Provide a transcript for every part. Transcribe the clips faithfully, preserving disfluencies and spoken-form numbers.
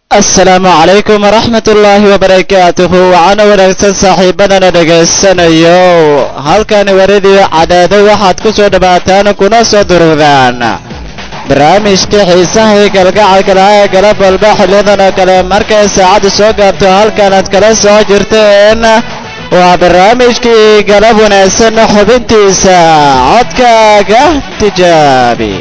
السلام عليكم ورحمة الله وبركاته وعنا ونكسن صاحبنا نجسنيو هل كان وردي عدد واحد كسو دباتان كنا صدرودان برامج كحيساه كالقاع كلاها قلب البحر لذنا كلام مركز ساعد سوقبتو هل كانت كلا سوجرتين وبرامج كي قلب ونسن حبنتي ساعدك تجابي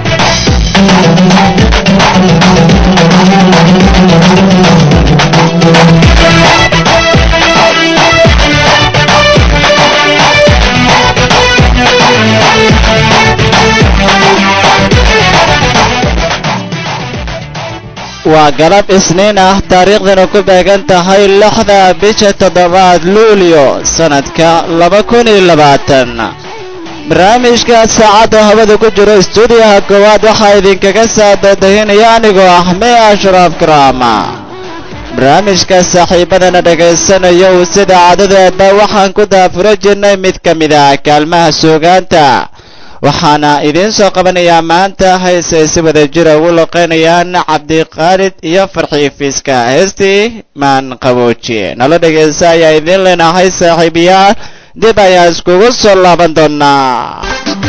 وقلب اثنين اه تاريخنا كباقان تهي اللحظة بيشة تضباد لوليو سنة كا لبكوني لباتن برامجka saacada hawada ku jiro stuudiyaha koowaad waxaa idinkaga saadadahinaya anigoo ah mee ashraaf karaama barnaamijka saaxiibadana dhagaysanayo sida caadadeedba waxaan ku daafuro jirnay mid ka mid ah kaalmaha suugaanta waxaana idiin soo qabanayaa maanta heesay si wada jira ugu loqeynayaan cabdiqaalid iyo farxii fiiska heestii maan qaboojiye nala dhagaysa ayaa idiin leenahay saaxiibayaal dib ayaa iskugu soo laaban doonaa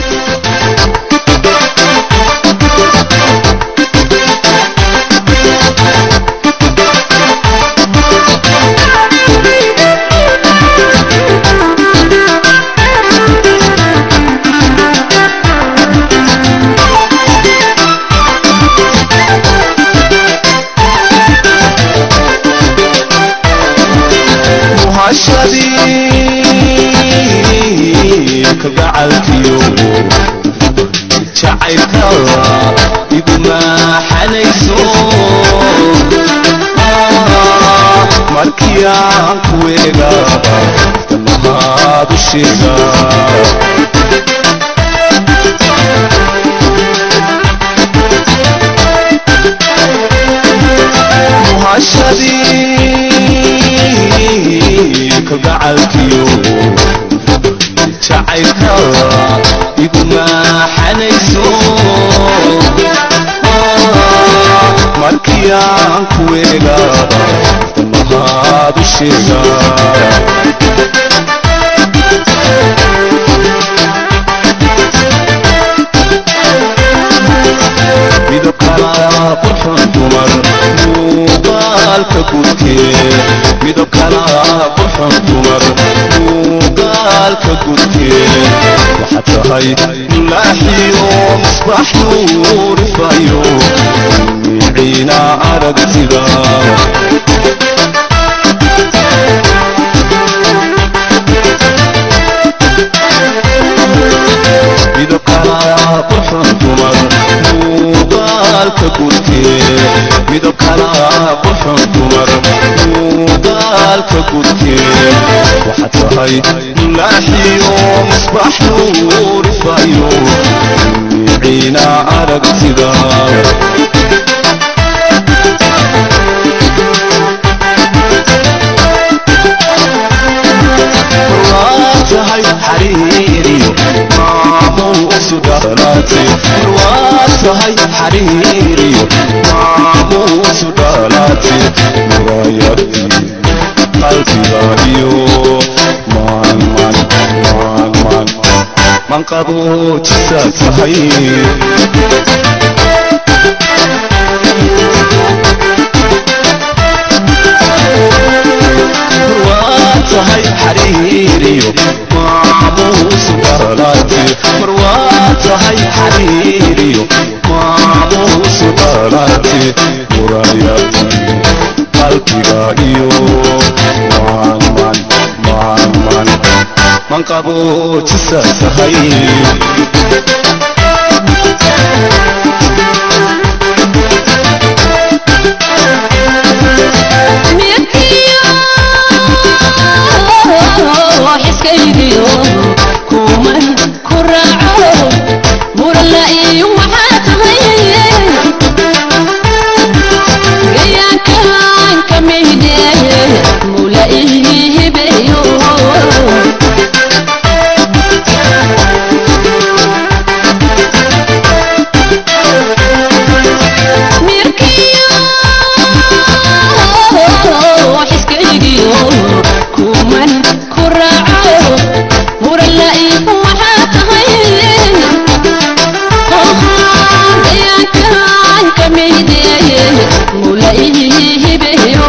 كبعلتيو جعلك يقما حنيسو مركيا كويغا ما بشيزا مهشدي كبعلتيو جعلك يقما حنيسو مركيا كويغا ما بشيزا ميدو كلا قرحن دمر موقالك قلتي ميدو كلا قرحن دمر موقالك قلتي وحتى هاي ملاحيو مصباح نور فايو عينا عرق سبا ميدو كلا قرحن دمر موقالك قلتي ميدو كلا قرحن دمر موقالك قلتي وحتى هاي ملاحيو مصباح نور فايو عينا عرق سبا هاي حريري مامو سدالاتي هاي حريري مامو سدالاتي مرايتي قلبي رايو مان مان مان مان من قبو تساس هاي هاي حريري ماموس بلاتي مروات هاي حريري ماموس بلاتي مراياتي قلبي رايو مان مان مان مان من قبو تساس هاي حسكيديو كومن كراعو مرلائي وحاتمي يا كان كميدي مولائي بيو mehdeeye mula ihibeyo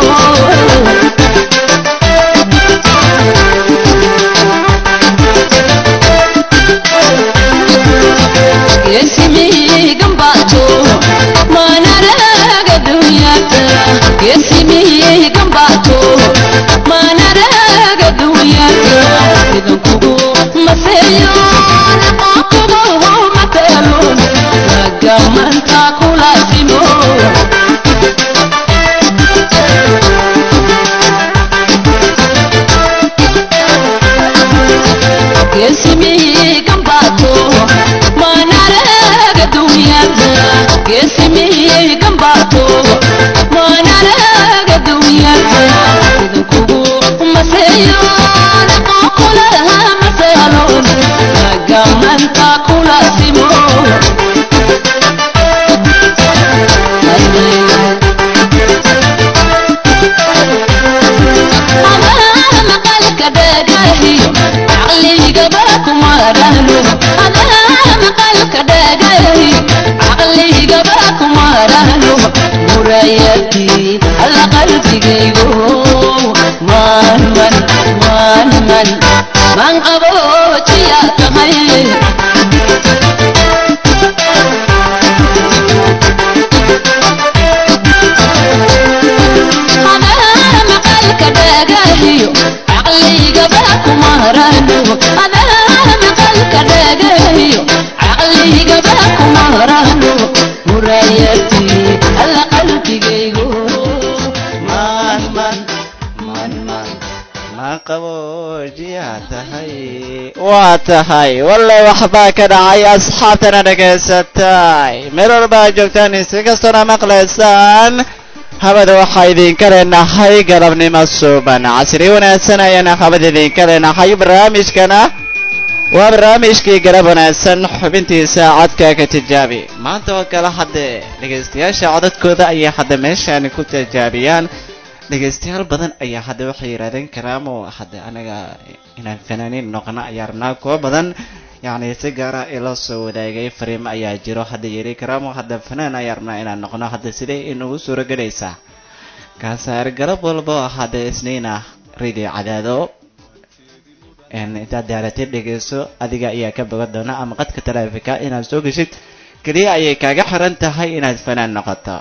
Yesimi gambato manaraga dunyata Yesimi gambato manaraga dunyata idan kugu maseyo kugu matalun nagamanta kulasimo Yesimi gambato manaraga dunyata Yesimi gambato manaraga dunyata idan kugu maseyo kulaha masalon nagamanta kulasimo murayati alla qalbigaygo man man man man man qaboojiya tahay ana maqalka dhagahiyo aqligaba kumarano ana maqalka dhagahiyo aqligaba kumarano murayati alla qalbigaygo man man man man ma qaboojiya tahay waa tahay wallahi waxbaa ka dhacay asxaabtana dhegaysatay meel walba joogtaan si kastona maqlaysaan habada waxaa idinka leenahay galabnimo suuban casri wanaagsan ayaana habada idinka leenahay barnaamijkana waa barnaamijkii galab wanaagsan xubintiisa codka ka tijaabi maanta oo kale haddee dhegaystayaasha codadkooda ayaa hadda meeshaani ku tijaabiyaan dhegaystayaal badan ayaa hadda waxay yidhahdeen karaamo hadda anaga inaan fanaaniin noqono ayaa rabnaa kuwa badan yacni si gaara ila soo wadaagay fariimo ayaa jiro hadda yidhi karaamo hadda fanaan ayaa rabnaa inaan noqono hadda sidee inugu suuro gelaysaa kaasaar galab walbo hadda isniina radio cadaado intaad daaratid dhegeyso adiga ayaa ka bogan doona ama qadka taleefika inaad soo geshid keliya ayay kaaga xiran tahay inaad fanaan noqoto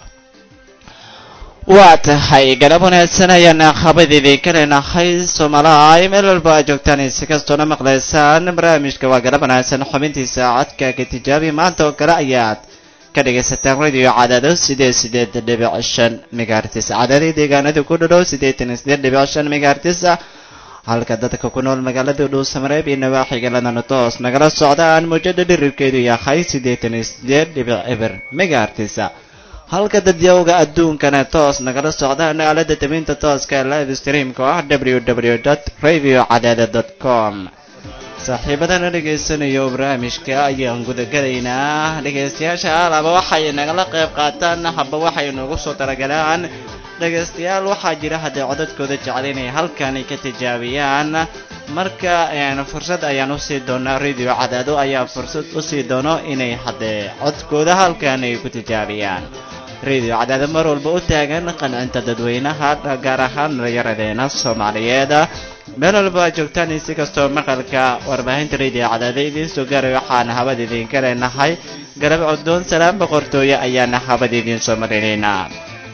waa tahay galab wanaagsan ayaana habad idinka leenahay Soomaaliya meel walba aad joogtaan si kastoona maqlaysaan barnaamijka waa galab wanaagsan xubintiisa codka ka tijaabi maanta oo kale ayaad ka dhegaysataan radio cadaado sideed sideed dhibic shan megahertz cadaadii deegaanada ku dhow sideetan iyo sideed dhibic shan megahertz halka dadka ku nool magaalada Dhuusamareeb iyo nawaaxiga ladana toos nagala socdaan muujada dhiribkeedu yahay sideetan iyo sideed dhibic eber megahertz halka dadyowga adduunkana toos nagala socdaan aalada taminta tooska live streamka ah w w w dot radio cadaada dot com saaxiibadana dhegaysanayo barnaamijka ayaan gudagalaynaa dhegaystayaasha alaba waxay nagala qayb qaataan haba waxay noogu soo talagalaan dhegaystayaal waxaa jira hadda codadkooda jecel inay halkan ka tijaabiyaan marka fursad ayaan u sii doonaa radio cadaado ayaa fursad u sii doono inay hadda codkooda halkan ay ku tijaabiyaan radio cadaado mar walba u taagan qancinta dadweynaha gaar ahaan dhalinyaradeena Soomaaliyeed meel walba joogtaan si kastoo maqalka warbaahinta radio cadaado idiin soo gaaray waxaan habad idinka leenahay garab codoon salaam boqortooyo ayaana habad idiin soo marinaynaa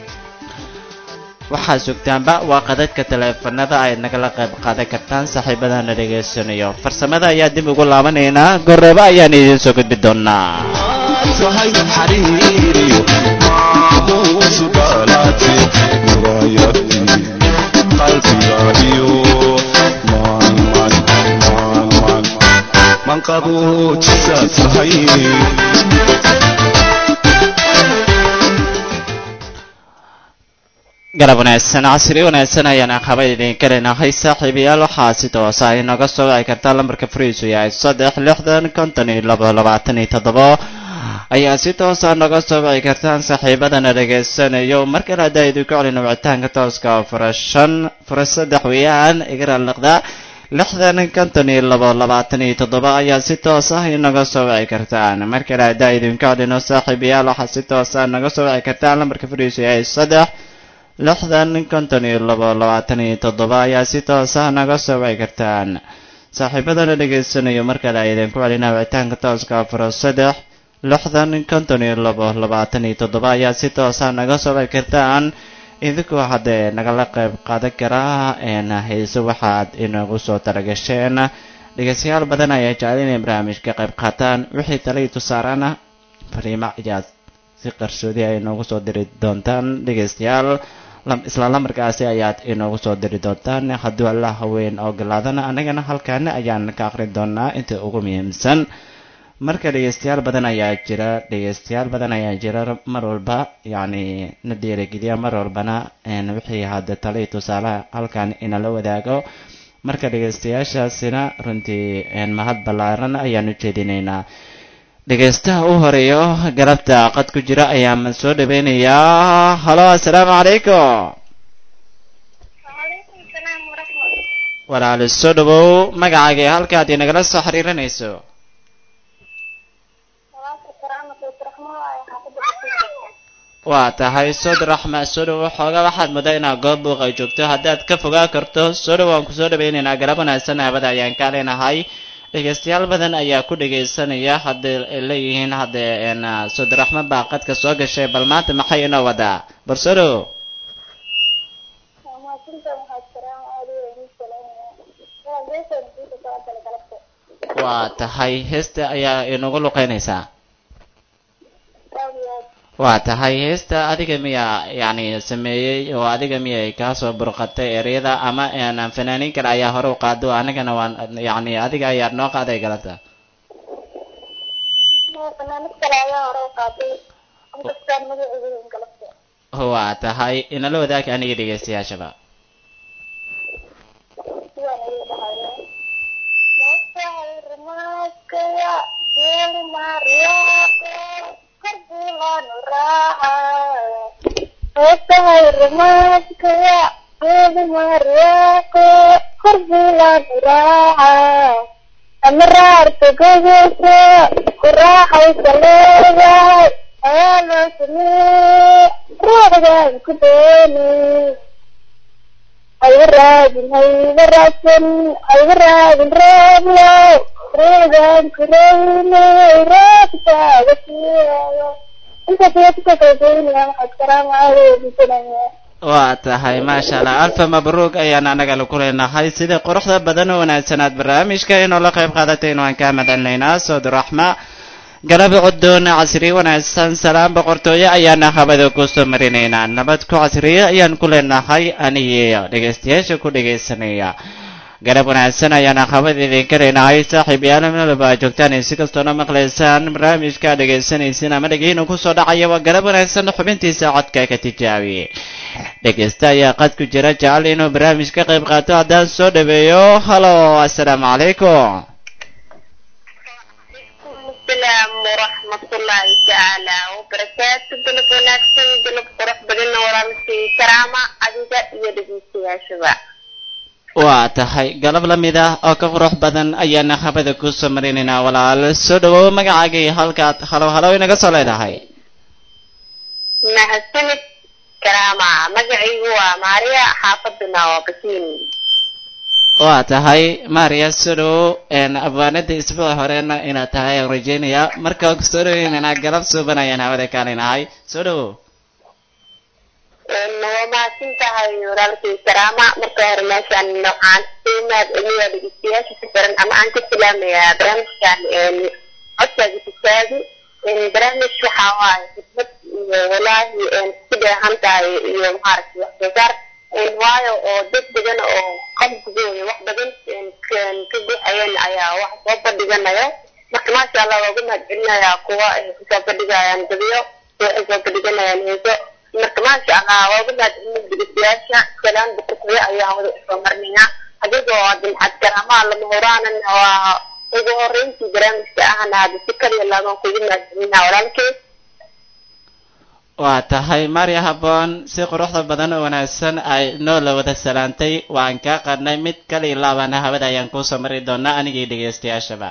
waxaa sugtaanba waa qadadka taleefanada ay nagala qayb qaadan kartaan saaxiibadana dhegaysanayo farsamada ayaa dib ugu laabanaynaa gorreeba ayaan idiin soo gudbi doonaa galab wanaagsan casri wanaagsan ayaan aqaba idinka leenahay saaxiibayaal waxaa si toos ah inaga soo wici kartaa lambarka friisu yahay saddex lixdan konton iyo labo labaatan iyo toddoba ayaa si toos ah naga soo wici kartaan saaxiibadana dhegaysanayo markale haddaa idinku celina wicitaanka tooska fura shan fura saddex weeyaan igara liqda lixdan konton iyo labo labaatan iyo toddoba ayaa si toos ah inaga soo wici kartaan. markale haddaa idinka dhino saaxiibayaal waxaad si toos ah naga soo wici kartaan. lambarka fadhiisu yahay saddex lixdan konton iyo labo labaatan iyo toddoba ayaa si toos ah naga soo wici kartaan. saaxiibadana dhegaysanayo markale idinku celina wicitaanka tooska afar saddex lixdan konton iyo labo labaatan iyo toddoba ayaa si toos ah naga soo wici kartaan. idinkoo haddee nagala qayb qaadan karaa een heese waxaad inoogu soo talagasheen. dhegeystayaal badan ayaa jecel inay barnaamijka qayb qaataan. wixii tala iyo tusaarana fariimo ayaad si qarsoodi ay inoogu soo diri doontaan. dhegeystayaal isla lambarkaasi ayaad inoogu soo diri doontaan. hadduu alla haween ogolaadana annagana halkaana ayaan ka aqrin doonaa inta ugu muhiimsan. marka dhegeystayaal badan ayaa jira dhegeystayaal badan ayaa jira mar walba yacni na dhiirigeliya mar walbana wixii hadda tala iyo tusaalaha halkan inala wadaago. marka dhegeystayaashaasina runtii mahad ballaaran ayaan u jeedinaynaa. dhegeystaha u horeeyo galabta qad ku jira ayaan soo dhaweynayaa. halo assalaamu calaykum. walaal soo dhawow magacaaga ee halkaad inagala soo xiriirinayso. waa tahay sood raxma soo dhawow xoogaa waxaad moodaa inaad goob buuq ay joogto. haddaad ka fogaa karto soo dhawow aan kusoo dhaweynaynaa. galab wanaagsan habada ayaan kaa leenahay. dhegeystayaal badan ayaa ku dhegeysanaya hadday leeyihiin haddee sood raxma baa qadka soo gashay. bal maanta maxay inoo wadaa bar soo dhawow. waa tahay heesta ayaa inagu luqeynaysaa. waa tahay heesta adiga miyaa yacni sameeyey oo adiga miyay kaasoo burqatay ereyada ama fanaaniin kale ayaa hore u qaado anigana waan yacni adiga ayaa noo qaaday galabta. waa tahay inala wadaag aniga dhegeystayaashaba. waa tahay maasha allah alfa mabruug ayaan anaga ku leenahay. sida quruxda badan oo wanaagsanaad barnaamijka inoo la qayb qaadatayna waan kaa madcelinaynaa. sood raxma galab cudoon casriye wanaagsan salaam boqortooyo ayaana habada ku soo marinaynaa. nabad ku casriye ayaan ku leenahay aniyo dhegeystayaasha ku dhegeysanaya. galab wanaagsan ayaana habada idinka leenahay. saaxiib yaal meelba joogtaan si kastoona maqlaysaan barnaamijka dhegeysanaysiin ama dhagihiina ku soo dhacaya. waa galab wanaagsan xubintiisa codka ka tijaabiye. dhegeysta ayaa qad ku jira jecel inuu barnaamij ka qayb qaato. haddaan soo dhaweeyo. halo assalaamu calaykum. السلام ورحمة الله تعالى وبركاته. قلب ونكسن قلب قرح بدنا ورامسي كرامة عديدة يدبيسي يا شباب. waa tahay galab la mid ah oo ka qurux badan ayaana habada ku soo marinaynaa. walaal soo dhawow magacaaga iyo halkaad halo halo inaga soo leedahay. mahadsanid karaama. magacaygu waa maariya xaafaduna waa bakiin. waa tahay maariya soo dhawow abwaanada isbuuc horena inaad tahay aan rajeynaya. markaa ku soo dhaweynana galab suuban ayaan habada kaa leenahay. soo dhawow. waa mahadsan tahay walaalkay karaama. marka hore meeshaan waxaan siimaad eliya dhegeystayaasha ku xiran ama aan ka salaamayaa barnaamijkan codkaaga tijaadi. barnaamij waxaa waaye xikmad iyo walaahi ku dheehan tahay iyo maaragtay wax soo saar waayo oo dad badan oo qalbigooda wax badan ka buuxayeen ayaa wax soo bandhiganaya. marka maasha allah waa ugu mahadcelinayaa kuwa ay kusoo bandhigayaan gabiyo waxay soo bandhiganayaan heeso. marka maasha allah waa ugu mahadcelina dhegeystayaasha. salaan boqortooyo ayaan wada usoo marnaynaa. adigoo dimcad karaamaha lama horaanan waa ugu horeyntii barnaamijka ahna hadda si kaliya laaban kugu mahadcelinaa walaalkay. waa tahay maria habboon si quruxda badan oo wanaagsan ay noo la wada salaantay waan kaa qadnay mid kale laabana hawada ayaan kuusoo mari doonaa anigii dhegaystayaashaba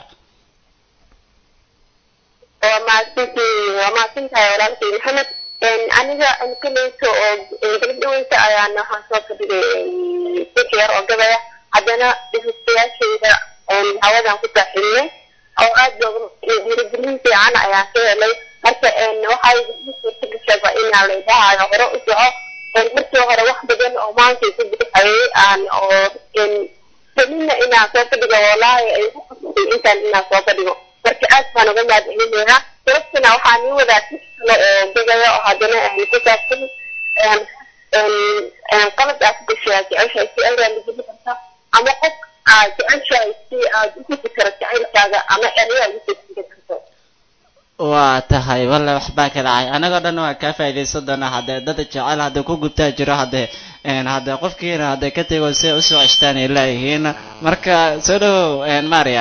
waa mahadsantii waa mahadsantahay walaalkay maxamed aniga kaleyso oo gabadhaweysa ayaan waxaan soo fadhigay si yar oo gabaya haddana dhegaystayaashayda hawadan ku saaxiibnay oo aad looga dhiirigelin fiican ayaan ka helay marka waxay suurtagashaaba inaa laydhahaayo hore u soco markii hore wax badan oo maanta ku bixayay aan oo kelina inaan soo fadhigo walaahi ay ku qasbay intaan inaan soo fadhigo marka aad baan uga mahadcelinayaa sababtana waxaan ii wadaa si kale oo gagaya oo haddana ku saabsan qalad aad gashaa jeceshahay si ayraa lageli karta ama qof aad jeceshahay si aad u gusi karo jacaylkaaga ama erayaa ugu soo karto waa tahay walla waxbaa ka dhacay anagoo dhan waa kaa faa'iidaysan doonaa haddee dada jecel haddee ku gubtaa jiro haddee haddee qofkiina haddee ka tego si usoo ceshtaan ay leeyihiin marka soo dhawow maria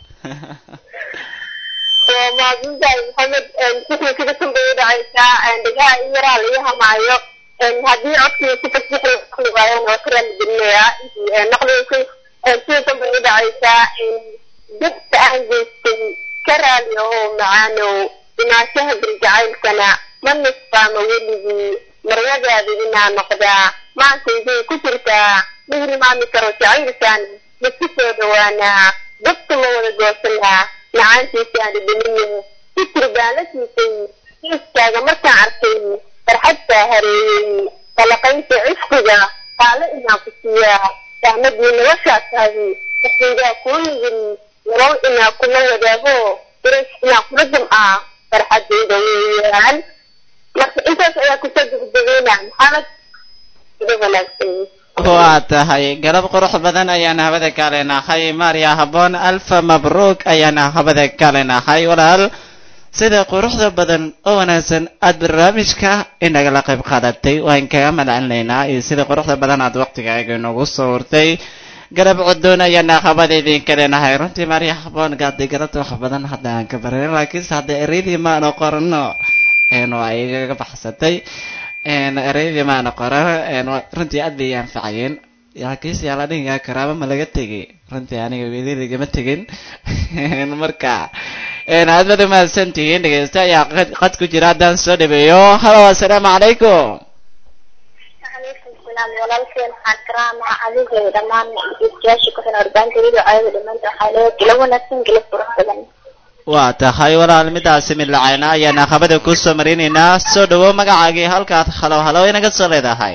waa mahadsantahay maxamed sidii sida sanbay dhacaysaa dhegaha in yaraa laga hamaayo haddii codkii si fasix libaayaan waa ka raali gelinayaa naqdaysa sida sanbay dhacaysaa dadka aan geystay ka raali ahoo macaanow imaashaha biljacaylkana ma nisfaama weligii marwadaada inaa noqdaa maantaydii ku jirtaa ma hilmaami karo jacaylkan maku soo dhawaanaa dadka ma wada goosanaa macaantiisaan dhiminiyo fikir baan la siisay kiiskaaga markaan arkay farxadtaa hareeyey falaqaynta cishqiga qaalo inaan ku siiyaa fahmadii noloshaa tahay markaydaa kuu nigin nolol inaa kula wadaago dirash inaa kula jumcaa farxadayda weeyaan marka intaas ayaa kusoo degdegeynaa maxamed sida wanaagsan waa tahay galab qurux badan ayaan hawada ka leenahay maria habboon alfa mabruuk ayaan hawada ka leenahay walaal sida quruxda badan oo wanaagsan aad barnaamijka inagala qayb qaadatay waan kaga madcelinaynaa iyo sida quruxda badan aad waqtigaaga inoogu soo hurtay garab cudoon ayaan hawada idinka leenahay runtii maria habboon gaadi garabta wax badan hadda aan ka baran laakiinse hadda ereydii maanu qorano waa igaga baxsatay ereydii maana qoran runtii aad bay anfacayeen laakiinse yaa la dhigaa karaaba ma laga tegay runtii aniga weli lagama tegin marka aad baad umahadsan tihiin dhegeysta ayaa qad ku jira haddaan soo dhabeeyo halo assalaamu calaykum calaykum salaam walaalkeen waxaan karaama adiga dhammaan dhegeystayaasha ku xiran warbaahinta ayada dhamaanta waxaa leeyahay gila wanaagsan gila qurux badan waa tahay walaal midaasi mid lacayna ayaana habada ku soo marinaynaa soo dhawow magacaagii halkaad halo halo inaga soo leedahay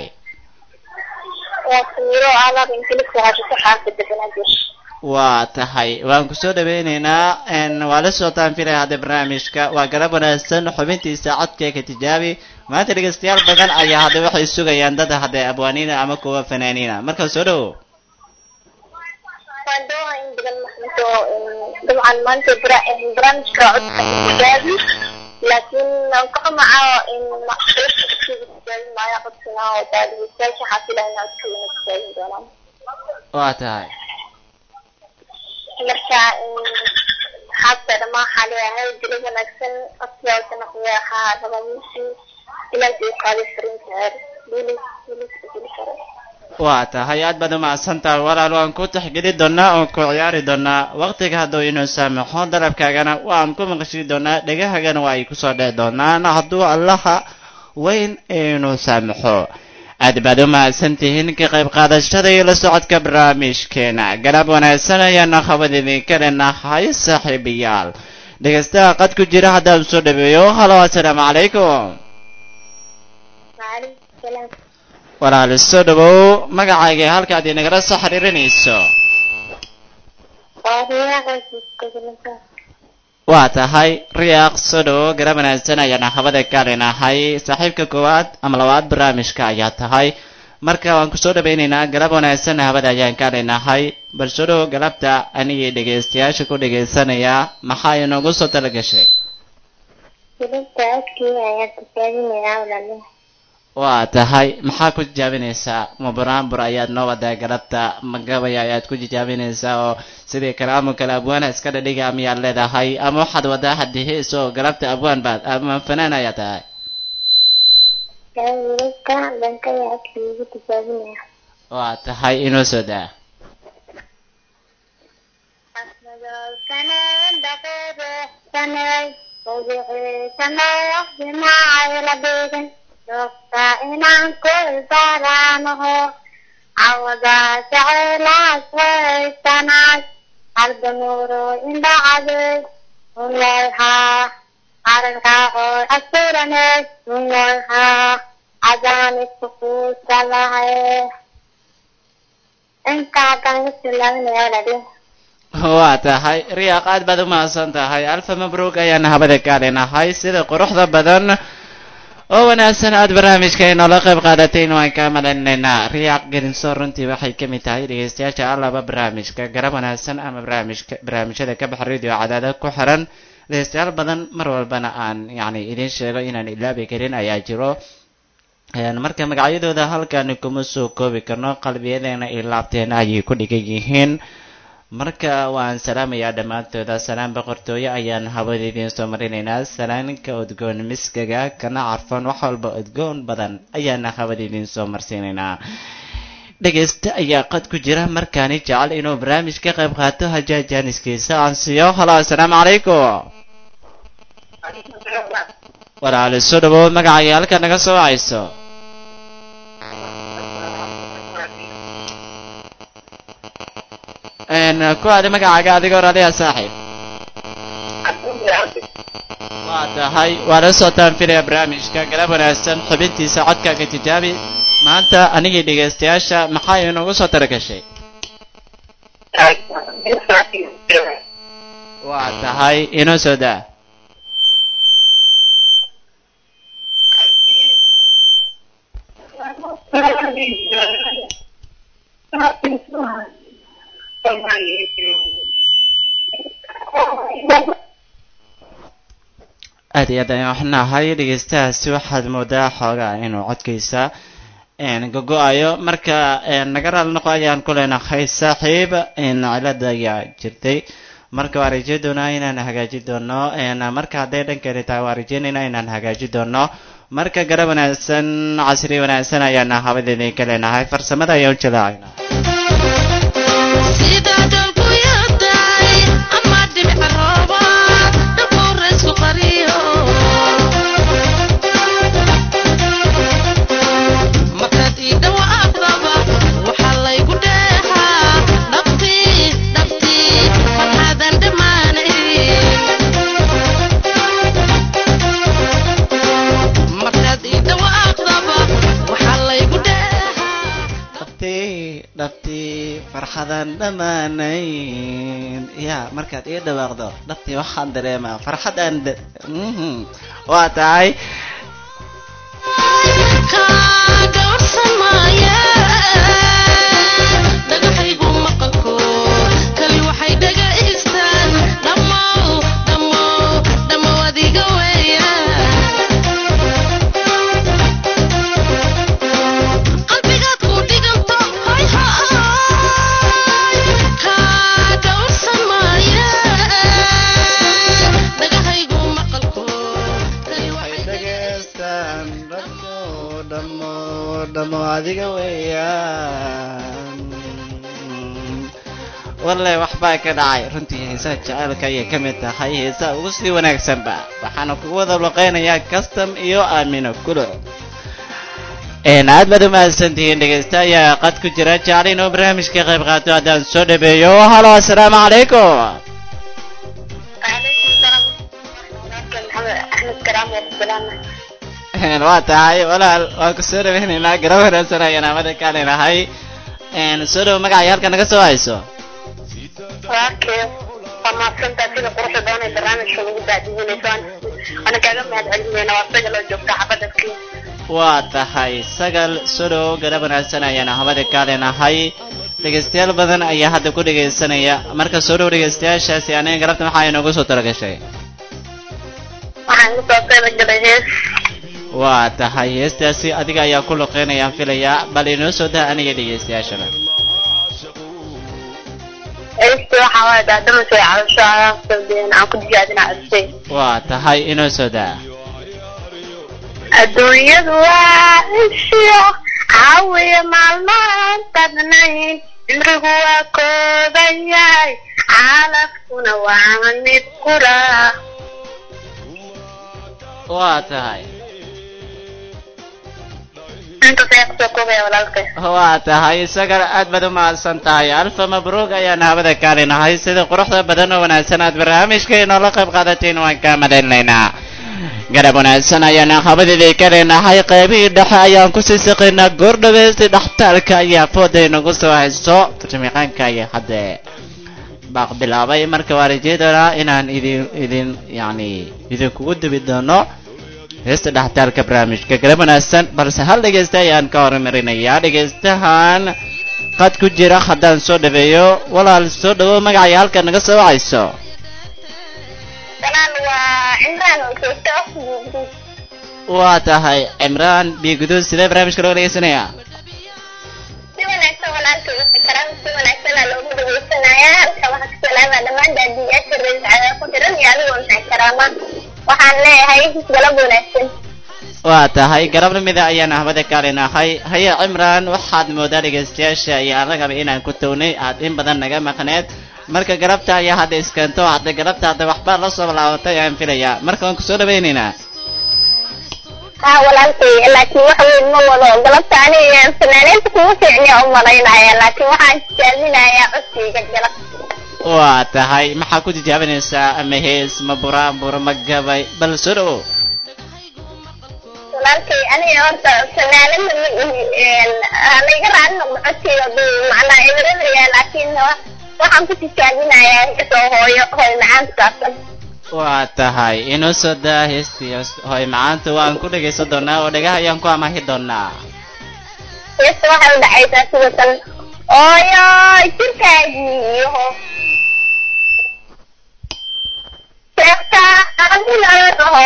waa samiro alaab ingiliiska hashisa xaafida banaadir waa tahay waan ku soo dhaweynaynaa waa la socotaan filaya hadda barnaamijka waa galab wanaagsan xubintiisa codkeeka tijaabi maanta dhegeystayaal badan ayaa hadda waxay sugayaan dad hadda abwaaniina ama kuwa fanaaniina marka soo dhawow waan dooha in badan maxmito dabcan maanta barnaamijka codka tijaabi laakiin ka xumaca in tijaabi maayo codkina oo daadhigistayaasha xaasilayna codka ina tijaabin doonaan waa tahay marka xaabta dhammaan waxaa leeyahay gila wanaagsan codkiyaasa noqda waxaa rabamiisi ilaas uu qaaday fariinta bilis bilis geli karo waa tahay aad baad umahadsantahay walaal waan ku taxgeli doonaa oon ku ciyaari doonaa waqtiga hadduu inuu saamaxo dalabkaagana waan ku maqashii doonaa dhegahagana waa ay kusoo dheci doonaan hadduu allaha weyn inuu saamaxo aad baad umahadsan tihiin ka qayb qaadashada iyo la socodka barnaamijkeena galab wanaagsan ayaana habad idinka leenahay saaxiibayaal dhegeystaha qad ku jira haddaan soo dhaweeyo halo assalaamu calaykum walaal soo dhawow magacaaga halkaad inagala soo xiriirinayso waa tahay riyaaq soo dhawow garab wanaagsan ayaana habada ka leenahay saaxiibka koowaad ama labaad barnaamijka ayaa tahay marka waan kusoo dhaweynaynaa galab wanaagsan habada ayaan ka leenahay bal soo dhawow galabta anigii dhegeystayaasha ku dhegeysanaya maxaa inoogu soo talagashay waa tahay maxaa ku tijaabinaysaa ma buraanbur ayaad noo wadaa galabta magabaya ayaad ku tijaabinaysaa oo sidii kale ama kale abwaana iska dhadhiga miyaad leedahay ama waxaad wadaa hadihiis oo galabta abwaan baad ama fanaan ayaa tahay wiilaskan dhankaya codkaygu tijaabinaya. waa tahay inoo soo daa Asmadolkanen dhaqeede sanay wadici sanay afdimacay la beegan doogta inaan ku ibaaraanaho cawada jaceylaas waysanaay haldamuuro indhacadey unwayhaa araghaa oo asuraney unwayhaa cadaan isku kuusa lahay intaa kan isilaaminaya ladhi. waa tahay riyaaq aad baad u mahadsan tahay alfa mabruug ayaan habada ka leenahay sida quruxda badan oo wanaagsan aad barnaamijka inoola qayb qaadateen waan kaa malinaynaa riyaaq gelinso runtii waxay ka mid tahay dhegeystayaasha allaba barnaamijka garab wanaagsan ama barnaamijka barnaamijyada ka baxa radio cadaada ku xiran dhegeystayaal badan mar walbana aan yacni idiin sheego inaan ilaabi karin ayaa jiro marka magacyadooda halkaani kuma soo koobi karno qalbiyadeena iyo laabteena ayay ku dhigan yihiin marka waan salaamayaa dhammaantooda salaan boqortooyo ayaan hawada idiin soo marinaynaa salaanka udgoon miskaga kana carfoon wax walba udgoon badan ayaana hawada idiin soo marsiinaynaa dhegeysta ayaa qad ku jira markaani jecel inuu barnaamij ka qayb qaato hajaajaaniskiisa aan siiyo halo assalaamu calaykum walaali soo dhawow magacaya halka naga soo wacayso ku aadi magacaaga adigoo raaliya saaxiib waa tahay waa la socotaan filaya barnaamijka galab wanaagsan xubintiisa codkaaga tijaabi maanta anigii dhegeystayaasha maxaa inoogu soo talagashay waa tahay inoo soo daa aad iyo aad ayaan waxnahay dhegeystahaasi waxaad moodaa xoogaa inuu codkiisa gogo-ayo marka naga raali noqo ayaan ku leenahay saaxiib cilada ayaa jirtay marka waa rajeyn doonaa inaan hagaaji doono marka hadday dhankeeni tahay waa rajeynaynaa inaan hagaaji doono marka garab wanaagsan casri wanaagsan ayaana habadeedii ka leenahay farsamada ayaan u jilaacaynaa dhabtii farxadan dhammaanayn ya markaad ii dhawaaqdo dhabtii waxaan dareemaa farxadaan waa tahay adiga weeyaan wallahi waxbaa ka dhacay runtii heesaha jacaylka ayay ka mid tahay heesaha ugu sii wanaagsanba waxaana kugu wada luqeynayaa custom iyo aamino kulo aad baad u mahadsantihiin dhegeysta ayaa qad ku jira jecel inuu barnaamijka qayb qaato haddaan soo dhabeeyo halo assalaamu calaykum waa tahay walaal waan ku soo dhaweynaynaa garab wanaagsan ayaan amada ka leenahay soo dhawo magacay halka naga soo hayso walaalkay waa mahadsantaa sida quruxda badan ee barnaamijka lagu daadihineysaan ana kaaga mahad celinayna waa sagal oo joogta xabadadkii waa tahay sagal soo dhawo garab wanaagsan ayaan hamada ka leenahay dhegeystayaal badan ayaa hadda ku dhegeysanaya marka soo dhawo dhegeystayaashaasi aniga garabta maxaa inoogu soo talagashay waxaan kusoo talagalay hees waa tahay heestaasi adiga ayaa ku luqeynayaan filayaa bal inoo soo daa aniga dhegeystayaashana heesta waxaa waaya daadamasay cadasho aan ku diyaadina cadashay waa tahay inoo soo daa adduunyadu waa ishiyo caawiya maalmaan badnayn cimrigu waa kooban yahay caalafkuna waa mid qura waa tahay inta seeqso kubay walaalkay waa tahay isagana aad baad u mahadsan tahay alfa mabruuq ayaan hawada kaalinahay sida quruxda badan oo wanaagsan aad barnaamijka inoola qayb qaadateen waan kaa madaynaynaa garab wanaagsan ayaan habadeedii ka leenahay qaybihii dhexe ayaan ku sii saqaynaa goordhaweysti dhaxtaalka ayaa fooda inagu soo haysto tarjamiqaanka iyo hadde baaq bilaabay marka waan rajeedoonaa inaan idin idin yacni idinkugu dibi doono heesta dhaxtaalka barnaamijka garab wanaagsan balse hal dhegeysta ayaan ka horumarinayaa dhegeystahan qad ku jira haddaan soo dhaweeyo walaal soo dhawow magacaya halka naga soo wacayso walaal waa cimraan oo joogto waa tahay cimraan biyo guduud sidee barnaamijka looga dhegeysanayaa si wanaagsan walaalkay fikran si wanaagsan aa loogu dhageysanayaa halka waxaa ka salaama dhammaan daadiyaasha raiscada ku jiran iyo adigoo maxay karaama waxaan leeyahay galab wanaagsan waa tahay galab lamida ayaan ahbada kaalinahay haye cimraan waxaad moodaa dhegeystayaasha iyo annagaba inaan ku townay aad in badan naga maqneed marka galabta ayaa hadda iskanto hadda galabta hadda waxbaa la soo laabatay aan filayaa marka waan kusoo dhawaynaynaa ها walaalkay laakiin wax weyn ma wado galabta aniga fanaaniinta kuma fiicniya u malaynaya laakiin waxaan tijaabinayaa codkayga galab waa tahay maxaa ku tijaabinaysaa ama hees ma buraan bura ma gabay bal soo dhawow walaalkay aniga horta fanaanada ma ihi layga raali noqdo codkayga duu macnaa ibradaya laakiin waxaan ku tijaabinayaa heesoo hooyo hooy macaan kusaabsan waa tahay inoo soo daa heestii hooy macaanta waan ku dhegaysan doonaa oo dhagaha ayaan ku amaahi doonaa heesta waxay u dhacaysaa sida tan ooyo jirkaagiiho seeftaadinaho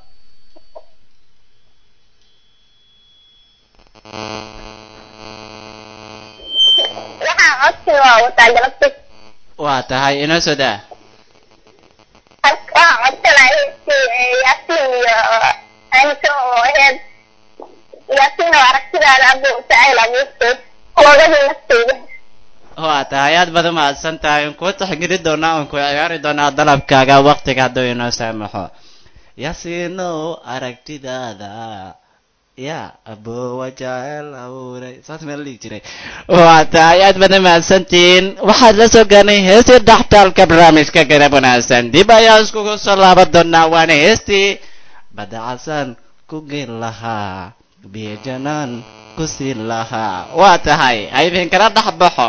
waxaa codsi waa wataa galabta waa tahay inoo soo daa waxaa codsanaya heestii yaasiin iyo anto oo aheyd yaasiin oo aragtidaada abu jacayl abuurtay hoogadii nafteyda waa tahay aad baad u mahadsan tahay aan kuu taxgeli doonaa aan ku ciyaari doonaa dalabkaaga waqtiga hadduu inoo saamaxo yaasiinow aragtidaada ya abowa jacayl abuuray saas meel dhihi jiray waa tahay aad baad u mahadsantihiin waxaad la soo gaarnay heestii dhaxtaalka barnaamijka garab wanaagsan dib ayaa iskugu soo laaban doonaa waana heestii badacasaan ku geyn lahaa biyo janaan ku siin lahaa waa tahay haydin kala dhex baxo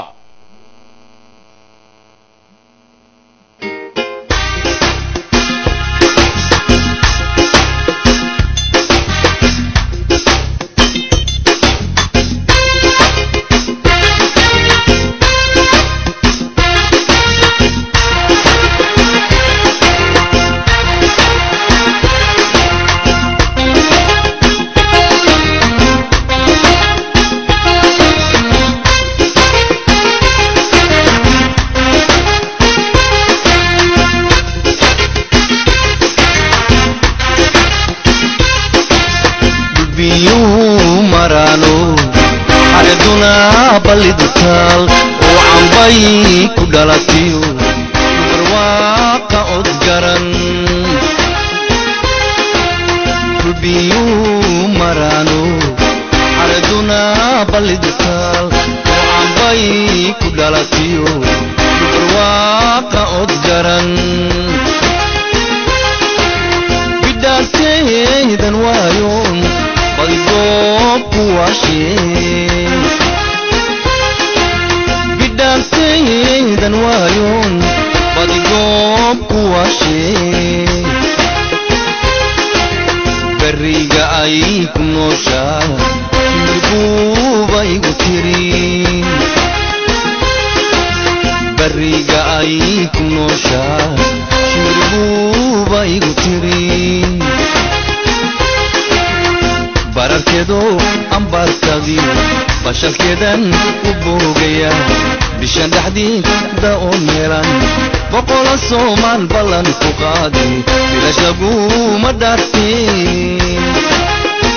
balidutaal oo cambay ku dhalatiyo barwaaqa od garan rubiyu marano xaraduna balidutaal oo cambay ku dhalatiyo barwaaqa od garan bidaaseedan waayo badigoob kuwaashee bidaaseedan waayoon badigoob kuwaashee beriga ay ku nooshaa mirbuuba igu tiri beriga ay ku nooshaa mirbuuba igu tiri bararkeedo ambaarkadiyo bashalkeedan u boogaya bishan dhexdiida oo meelan boqola soomaal ballan ku qaadi bilashaguma dhaarteen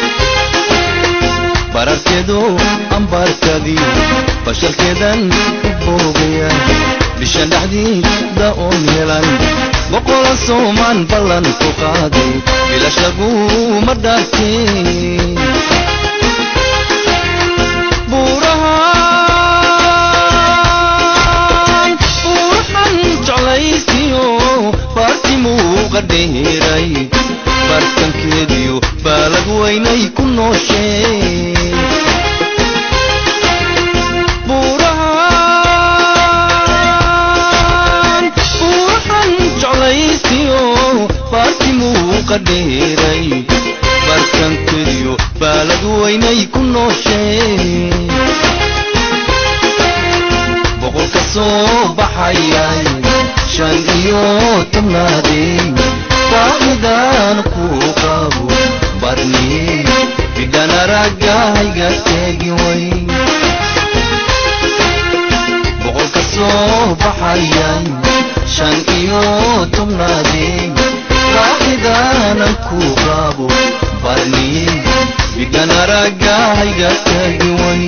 bararkeedu ambaarkadiyo bashalkeedan u boogaya bishan dhexdiida oon helan boqola soomaan ballan ku qaaday bilash laguma dhaartee buurahan buurahan jeclaysiyo baarti muuqa dheeray bartankeediyo baalad weynay ku nooshee buurahan buurahan jeclaysiyo baarti muuqa dheeray bartankeediyo baalad weynay ku nooshee boqolka soo baxayay shan iyo tobnaadey baahidan ku qabo barni bidan aragayga teegi way boqolka soo baxayay shan iyo tobnaadey baahidan ku qabo barni bidan aragayga teegi way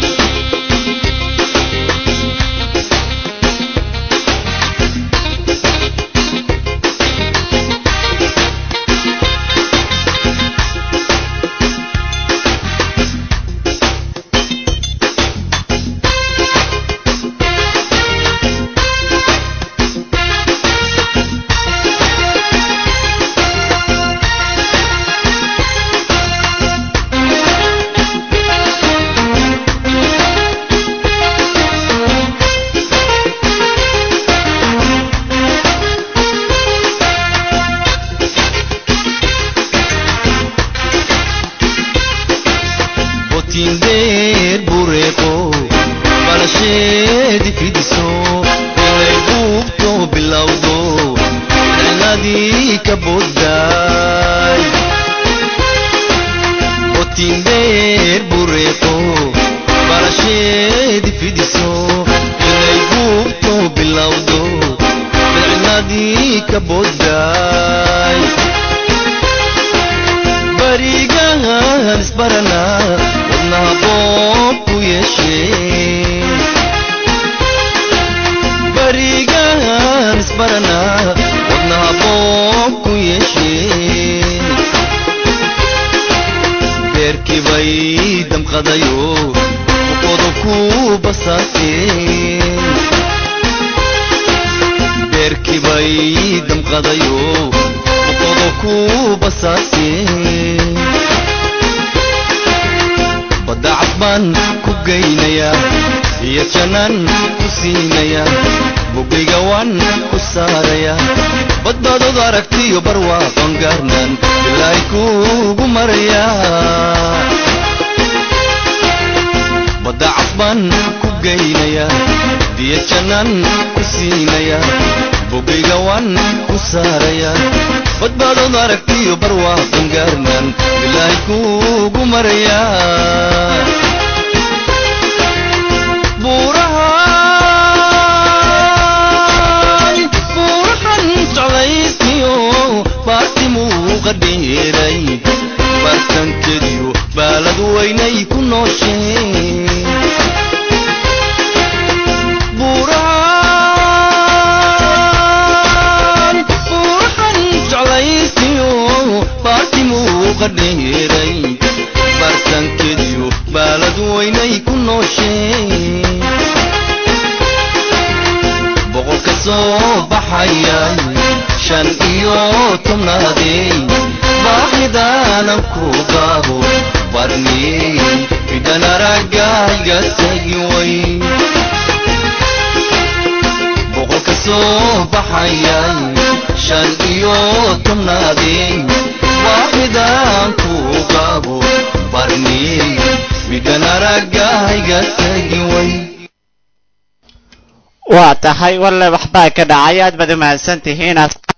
waa tahay walle waxbaa ka dhacay aad baad u mahadsantihiin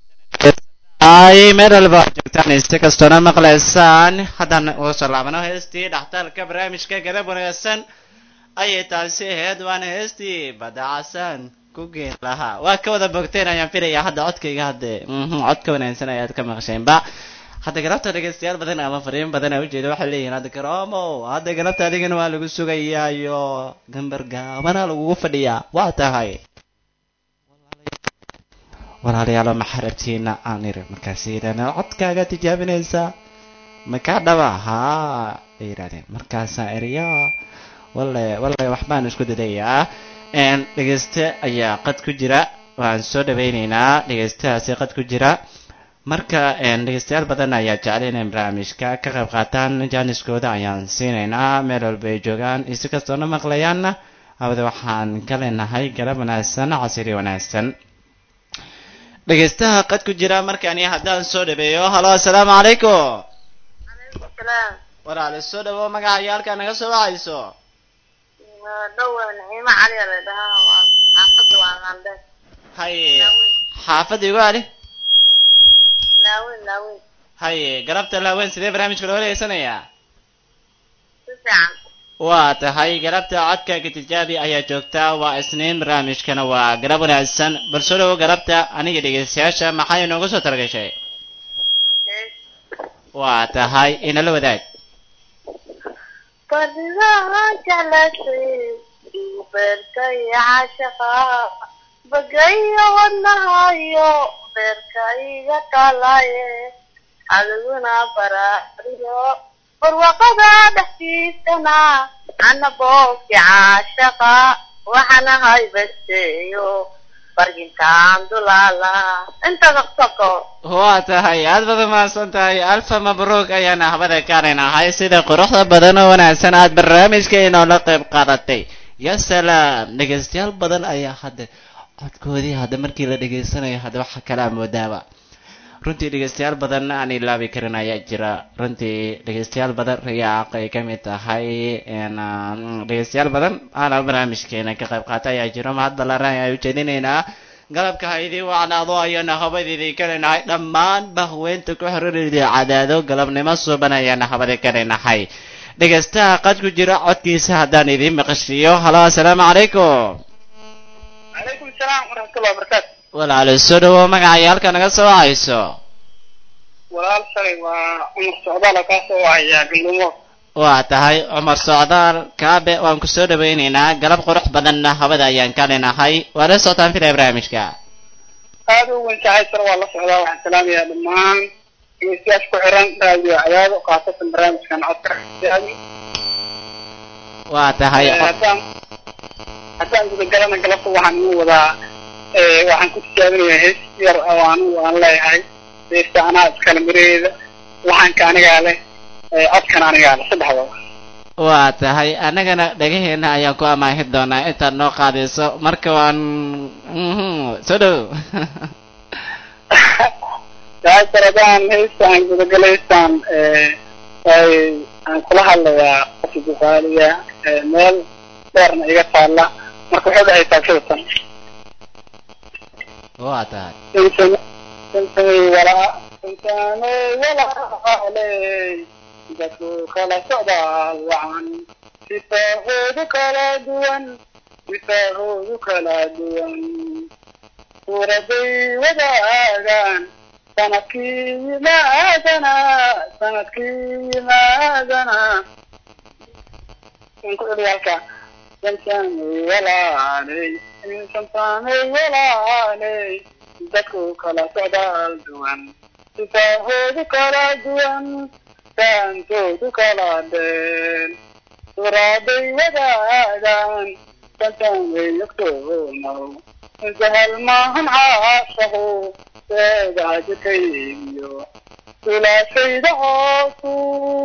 ay meel walba joogtaan insi kastoona maqlaysaan haddaan ugu soo laabano heestii dhaxtaalka barnaamijka gadab wanaagsan ayay taasi ahayd waana heestii badacsan ku geen lahaa waa ka wada bogteen ayaan filayaa hadda codkayga hadde codka wanaagsan ayaad ka maqsheenba hadda galabta dhegeystayaal badan ama fariin badan ay ujeeda waxay leeyihiin hadda karoomo hadda galabta adigana waa lagu sugayaa iyo gambar gaabana lagugu fadhiyaa waa tahay walaalayaal maxarabtiina aan iri markaasi yidhahdeen codkaaga tijaabinaysaa makaa dhaba haa ay yidhahdeen markaasaa eriya walle walle waxbaan isku dadayaa dhegeyste ayaa qad ku jira waan soo dhawaynaynaa dhegeystahaasi qad ku jira marka dhegeystayaal badan ayaa jecel inay barnaamijka ka qayb qaataan jaaniskooda ayaan siinaynaa meel walba ay joogaan iyo si kastoona maqlayaanna hawada waxaan ka leenahay galab wanaagsan casiri wanaagsan dhegeystaha qad ku jira markaani haddaan soo dhaweeyo halo assalaamu calaykum calaykum salaam walaal soo dhawo magaca iyo halkaa naga soo wacayso dhowa naciimo cali la dhahaa waa xaafadda waa qaandeen haye xaafadda igu ali laaweyn laaweyn haye galabta laaweyn sidee barnaamijka loo heeysanayaa si fiican waa tahay galabta codkaaga tijaabi ayaa joogtaa waa isniin barnaamijkana waa galab wanaagsan bal soo dhawo galabta aniga dhegeystayaasha maxay inoogu soo talagashay waa tahay inala wadaag fadhidaha jeclasay beerkay caashaqa bagayo wadnahayo beerka iga taalaye adiguna baraariyo barwaqada dhexdiisana ana boobki caashaqa waxaanahay baseeyo bargintaan dulaala intaada kusoko waa tahay aad badan mahadsan tahay alfa mabruuk ayaana habada kaarinahay sida quruxda badan oo wanaagsan aad barnaamijka inoola qayb qaadatay ya salaam dhegeystayaal badan ayaa hadda codkoodii hadda markii la dhegeysanayo hadda waxa kala moodaaba runtii dhegeystayaal badan aan ilaabi karin ayaa jira runtii dhegeystayaal badan riyaaq ay ka mid tahay dhegeystayaal badan aana barnaamijkeena ka qayb qaata ayaa jiro mahad ballaaran ayaan ujeedinaynaa galabka haydii wacnaado ayaana habadiidii ka leenahay dhammaan bahweynta ku xiriirida cadaado galabnimo suuban ayaana habadi ka leenahay dhegeystaha qad ku jira codkiisa haddaan idiin maqashiiyo halo assalaamu calaykum calaykum salaam waraxmatullahi wabarakaatu walaalo soo dhawo magaca halka naga soo wacayso walaal shalay waa cumar socdaal kaa soo wacaya gallumo waa tahay cumar socdaal kaabe waan ku soo dhawaynaynaa galab qurux badanna habada ayaan ka leenahay waa la socotaan filaya barnaamijka aada u wensahay sar waa la socdaa waxaan salaamayaa dhammaan dhegeystayaasha ku xiran raadiyo cadaado khaasatan barnaamijkan codka raadi waa tahay haddaan haddaan gudagalana galabta waxaan ii wadaa waxaan ku tijaabinayaa hees yar oo anigu aan leeyahay heesta anaa iskale miraheeda laxanka anigaa leh codkana anigaa leh saddexdaba waa tahay annagana dhagaheena ayaan ku amaahin doonaa intaad noo qaadayso marka waan soo dhow daasar haddaan heestaan gudagalaystaan aan kula hadlayaa qofka bukaaliga meel dheerna iga taalla marka waxay dhahay taagshadatan waa tahay insamay walaa insaanay walaaley dadku kala socdaal wacan sifaahoodu kala duwan sifaahoodu kala duwan suuraday wadaagaan sanadkii yimaadana sanadkii yimaadana in ku celiya halka insaanay walaaley insaanay walaaley dadku kala socdaal duwan sifaahoodu kala duwan saantoodu kala dheen suraaday wadaagaan santaanay yogtoonow sahal maahan caashaqu seedaa jikaygiyo sulaashayda hoosu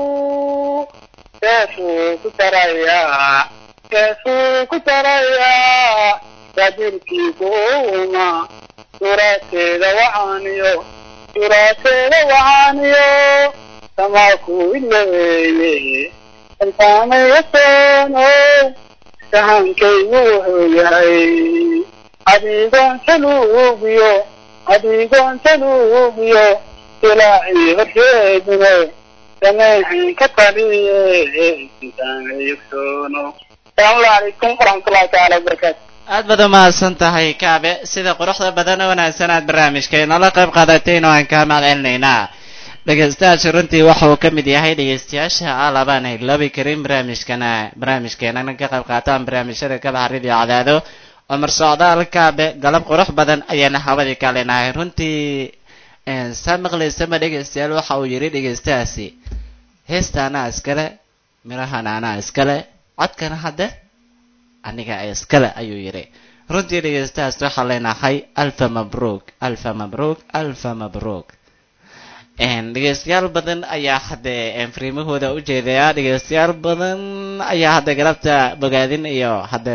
seefuu ku tarayaa seefuu ku tarayaa sadirkiiku uma suraadkeeda wacaaniyo suraadkeeda wacaaniyo samaaku ileeye intaanay wasoonow sahankaygu wuxuu yahay adigoon saluugiyo adigoon saluugiyo silaaci horjeedino sameexin ka taliye intaanay ogsoono asalaamu calaykum waraxmatullahi taala wabarakaatu aad baad umahadsan tahay kaabe sida quruxda badan oo wanaagsan aad barnaamijka inoola qayb qaadatayna waan kaa mahad celinaynaa dhegeystayaasha runtii waxa uu ka mid yahay dhegeystayaasha alabaan ay loobi karin barnaamijkana barnaamijkeenana ka qayb qaataan barnaamijyada ka baxa radio cadaado cumar socdaalka galab qurux badan ayaana hawadi ka leenahay runtii saa maqlaysama dhegeystayaal waxa uu yidhi dhegeystayaasi heesta anaa iskale mirahana anaa iskale codkana hadde aniga iskale ayuu yidhi runtii dhegeystayaas waxaa leenahay alfa mabruuk alfa mabruuk alfa mabruuk dhegeystayaal badan ayaa hadde fariimahooda u jeedaya dhegeystayaal badan ayaa hadda galabta bogaadin iyo hadda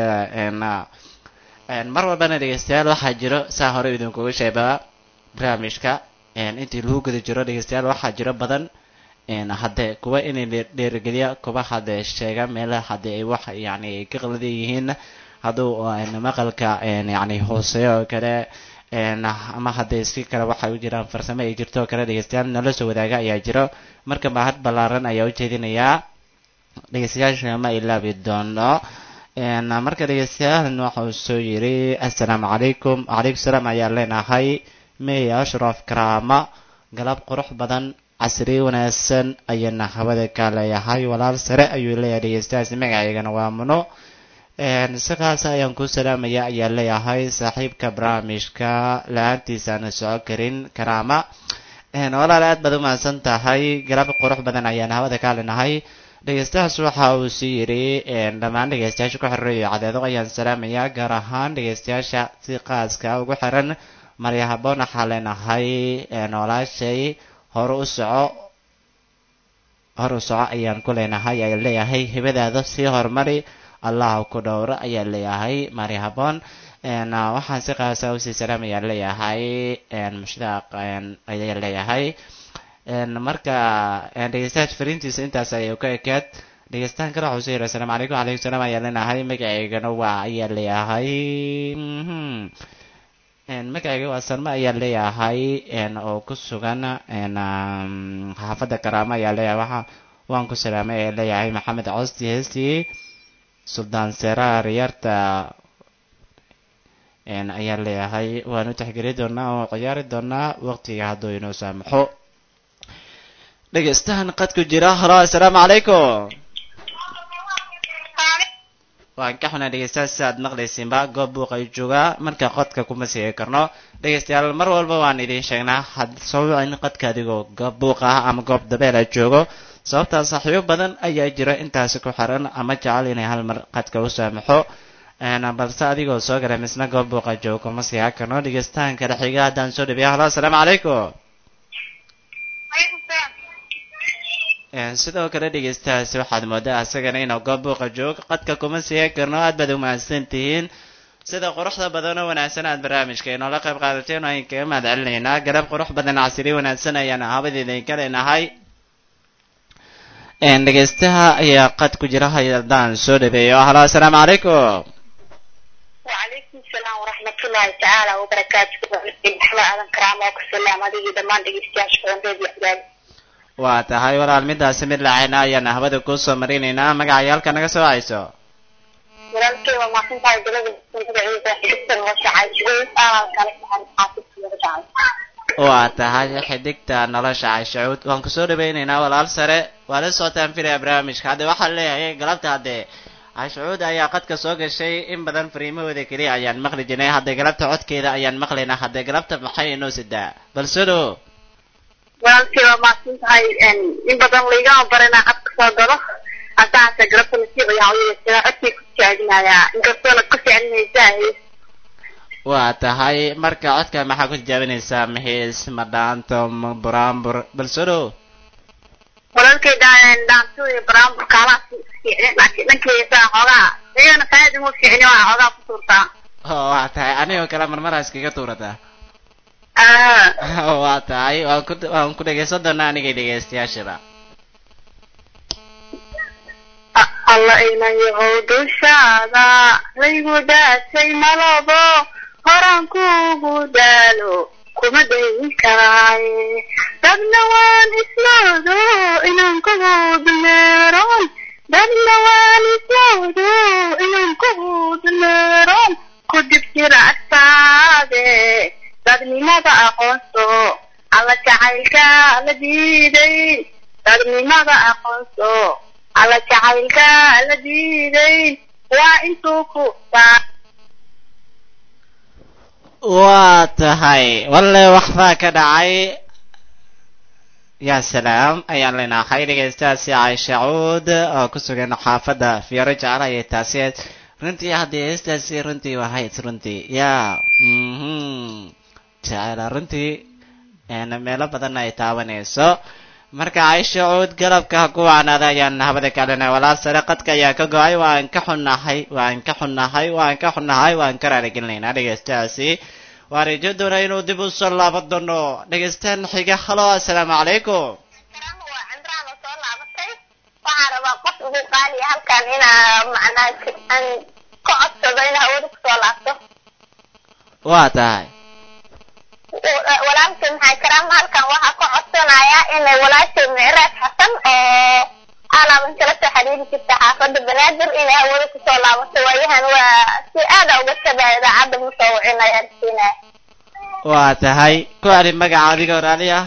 mar walbana dhegeystayaal waxaa jiro saa hore idinkugu sheebaa barnaamijka intii lagu guda jiro dhegeystayaal waxaa jiro badan hadde kuwa inay dheerigeliya kuwa hadde sheega meelaha hadde ay wax yani ka qaldan yihiin hadduu maqalka yani hooseeyo oo kale ama hadday si kale waxay u jiraan farsamo ay jirto oo kale dhegeystayaal nala soo wadaaga ayaa jiro marka mahad ballaaran ayaa u jeedinayaa dhegeystayaasha ma ilaabi doono marka dhegeystayaal waxau soo yiri assalaamu calaykum wacalaykum salaam ayaa leenahay may ashraf karaama galab qurux badan casri wanaagsan ayaana hawada ka leeyahay walaal sare ayuu leeyahay dhegeystayaasi magacaygana waa muno sidaas ayaan ku salaamaya ayaa leeyahay saaxiibka barnaamijka la-aantiisaana soco karin karaama walaal aad baad u mahadsan tahay galab qurux badan ayaan hawada ka leenahay dhegeystayaas waxa uu sii yidhi dhammaan dhegeystayaasha ku xiriiraya cadeedo ayaan salaamayaa gaar ahaan dhegeystayaasha si qaaska ugu xiran marya haboon waxaa leenahay walaashay hore u soco hore u soco ayaan ku leenahay ayaa leeyahay hibadaada sii horumari allah ku dhowro ayaa leeyahay marya haboon waxaan si qaasa usii salaamayaa leeyahay mushtaaq ayaa leeyahay marka dhegeystayaasha fariintiisa intaas ayay ka ekeed dhegeystaan kale waxuu soo yiri assalaamu calaykum wacalaykum salaam ayaa leenahay magacaygana waa ayaa leeyahay magacayga waa salma ayaa leeyahay oo ku sugan xaafadda karaama ayaa leeyahay waxa waan ku salaamay ayaa leeyahay maxamed costi heestii suldaan seraar yarta ayaa leeyahay waan u taxgeli doonaa oo ciyaari doonaa waqtiga hadduu inoo saamaxo dhegeystahan qad ku jira halo assalaamu calaykum waan ka xunaa dhegeystayaal si aad maqlaysiinba goob buuq ay joogaa marka qodka kuma siigi karno dhegeystayaal mar walba waan idiin sheegnaa had sababa in qodka adigoo goob buuq ah ama goob dabeel a joogo sababtaa saaxiibo badan ayaa jira intaasi ku xiran ama jecel inay hal mar qadka u saamaxo balse adigoo soo galay misna goob buuqa joogo kuma siigi karno dhegeystahan kale xiga haddaan soo dhabiya halo assalaamu calaykum sidoo kale dhegeystahaasi waxaad moodaa asagana inuu goob buuqa joogo qadka kuma siigi karno aad baad u mahadsan tihiin sida quruxda badan oo wanaagsan aad barnaamijka inoola qayb qaadateen ayaan kaga mahad celinaynaa garab qurux badan casri wanaagsan ayaan habadeeda ka leenahay dhegeystaha ayaa qad ku jira haddaan soo dhabeeyo halo assalaamu calaykum وعليكم السلام ورحمة الله تعالى وبركاته محمد آدم كرام وكسلام هذه دمان دقيقتين شكرا بيبي waa tahay walaal midaasi mid laacayna ayaan hawada ku soo marinaynaa magacayaalka naga soo hayso walaalkay waa maasantahay dalada magaciisa xigtan oo shacay shuguud aa kale xaafidka jacay waa tahay xidigta nolosha cashuud waan ku soo dhawaynaynaa walaal sare waa la socotaan filaya barnaamijka hadda waxaa leeyahay galabta hadde cashuud ayaa qadka soo gashay in badan fariimahooda keliya ayaan maqli jirnay hadda galabta codkeeda ayaan maqlaynaa hadda galabta maxay inoo sidaa balsado walaalkay waa maasantahay in badan laigama barana codka soo galo haddaase galabta nasiib ayaa uyeysaa codkii ku tijaabinayaa inkastoona ku ficlinaysaa waa tahay marka codka maxaa ku tijaabinaysaa maxiis ma dhaanto ma buraanbur balsado walaalkay daan dhaanto iyo buraanbur kaala fiicneen laakiin dhankeysa xoogaa iyagana faaid uma fiicni waa xoogaa ku tuurtaa oo waa tahay anigoo kale marmaraas kaga tuurataa ah waa tahay waan ku waan ku dhegeysan doonaa anigay dhegeystayaashaba alla inan yahow dushaada laygu daasay malabo horaan kuugu daalo kuma dayin karaaye dadna waan isloodo inaan kuguud meeroon dadna waan isloodo inaan kuguud meeroon ku dib jira agtaade dadnimada aqoonso alla jacaylka la aba aqoonso ala jacaylka la diiday waa intuu ku baa waa tahay walle waxbaa ka dhacay yaa salaam ayaan leenahay dhegeystaasi Caaisha Cuud oo ku sugan xaafadda Fiiro Jacala iyo taasi runtii haddii heestaasi runtii waxay runtii yaa mhm jacala runtii een meelo badan ay taabanayso marka Caaisha Cuud galabka ku wacnaada ayaan habada kalena walaal sarqadka ayaa ka go'ay waan ka xunnahay waan ka xunnahay waan ka xunnahay waan ka raaligelinaynaa dhegeystaasi waarijo doona inuu dib u soo laaban doono dhegeystaan xiga halo assalaamu calaykum waa Cimraan oo soo laabatay waxaan rabaa qof ugu qaali halkan inaa macnaa aan ka codsado in hawada ku soo laabto waa tahay walaalkay maxay karaan halkan waxaa ka codsanayaa inay walaashay Micraaj Xasan oo alaaban kala soo xiriiri jirta xaafadda Banaadir inay hawada ku soo laabato waayahan waa si aad uga tabaayay idaacadda musawicina arsiina waa tahay ku ari magaca adiga walaali ah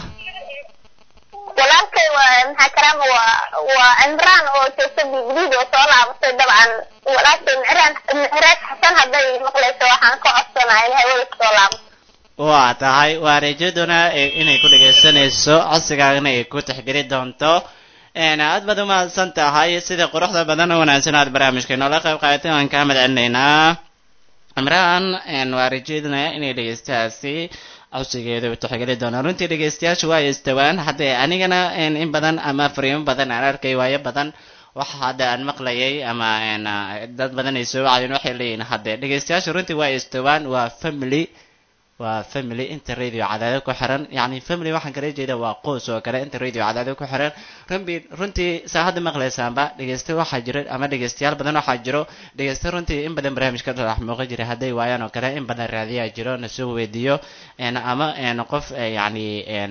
walaalkay waa maxay karaan waa waa Cimraan oo joogta bidid oo soo laabatay dabcan walaashay Micraaj Micraaj Xasan hadday maqlayso waxaan ka codsanayaa inay hawada ku soo laabato waa tahay waa rajaduna inay ku dhageysanayso codsigaagana ay ku tixgeli doonto een aad baad u mahadsan tahay sida quruxda badan oo wanaagsan aad barnaamijka noola qayb qaadatay waan kaa mahadcelinaynaa Cimraan een waa rajaduna inay dhageystaasi codsigeedu tixgeli doonaan runtii dhageystayaashu waa istawaan hadda anigana in badan ama fariimo badan aan arkay waayo badan waxa hadda aan maqlayay ama een dad badan ay soo wacayeen waxay leeyihiin hadda dhageystayaashu runtii waa istawaan waa family waa family inta radio cadaadad ku xiran yani family waxaan kala jeedaa waa qoys oo kale inta radio cadaadad ku xiran runtii runtii saacada maqlaysaanba dhageysta waxaa jira ama dhageystayaal badan waxaa jiro dhageysta runtii in badan barnaamijka dhex muuqan jiray hadday waayaan oo kale in badan raadiyaa jiro na soo weydiiyo een ama een qof yani een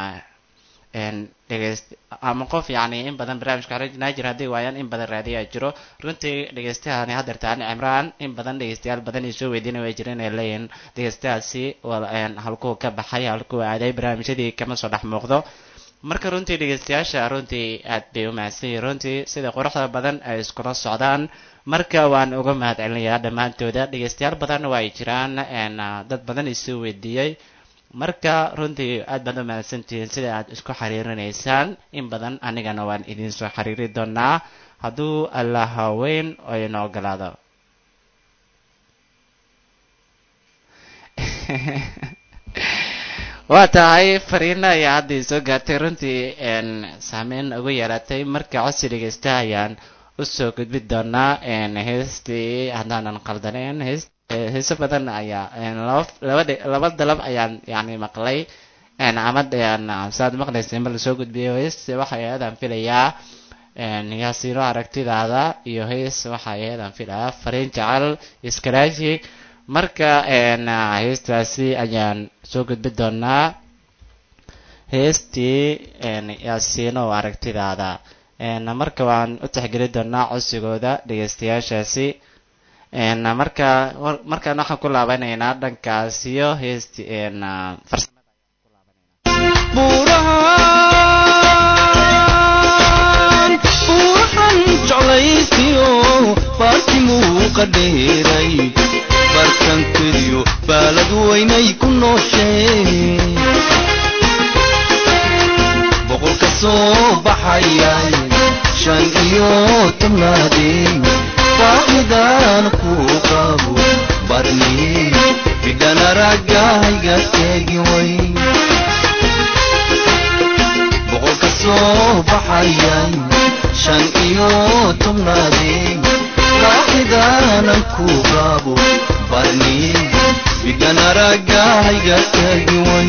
een dhageyst ama qof yani in badan barnaamijka xariijinaa jira hadday waayaan in badan raadiyaa jiro runtii dhageystayaani haddeertaan Cimraan in badan dhageystayaal badan ay soo weydiinay way jireen ay leeyihiin dhageystayaasi wal een halkuu ka baxay halkuu aaday barnaamijyadii kama soo dhex muuqdo marka runtii dhageystayaasha runtii aad bay u mahadsan yihiin runtii sida quruxda badan ay iskula socdaan marka waan uga mahadcelinayaa dhammaantooda dhageystayaal badan waa ay jiraan een dad badan ay soo weydiiyey marka runtii aad baad u mahadsantihiin sida aad isku xiriirinaysaan in badan anigana waan idin soo xiriiri doonaa hadduu allah weyn oo inoo ogolaado waa tahay fariina ayaa hadda soo gaartay runtii een saameyn ugu yeelatay marka codsi dhegeysta ayaan usoo gudbi doonaa een heestii haddaanan qaldaneen hees heeso badan ayaa laba laba dalab ayaan yani maqlay een amad ayaan saad maqlaysay mar lasoo gudbiyo hees waxay aadaan filayaa een yaasiino aragtidaada iyo hees waxay aadaan filayaa fariin jecel iskaraashi marka een heestaasi ayaan soo gudbi doonaa heestii een yaasiino aragtidaada een marka waan u tixgeli doonaa codsigooda dhegeystayaashaasi een marka markaan waxaan ku laabanaynaa dhankaas iyo heesti een farsamada ayaan ku laabanaynaa buurahan buurahan jeclaysiyo baarti muuqa dheeray barkankadiyo baalad weynay ku nooshee boqolka soo baxayay shan iyo tobnaadeen waaxidaan ku qabo barni bidhan aragayga teegi way boqolka soo baxayay shan iyo tobnaadeen waaxidaan ku qabo barni bidhan aragayga teegi way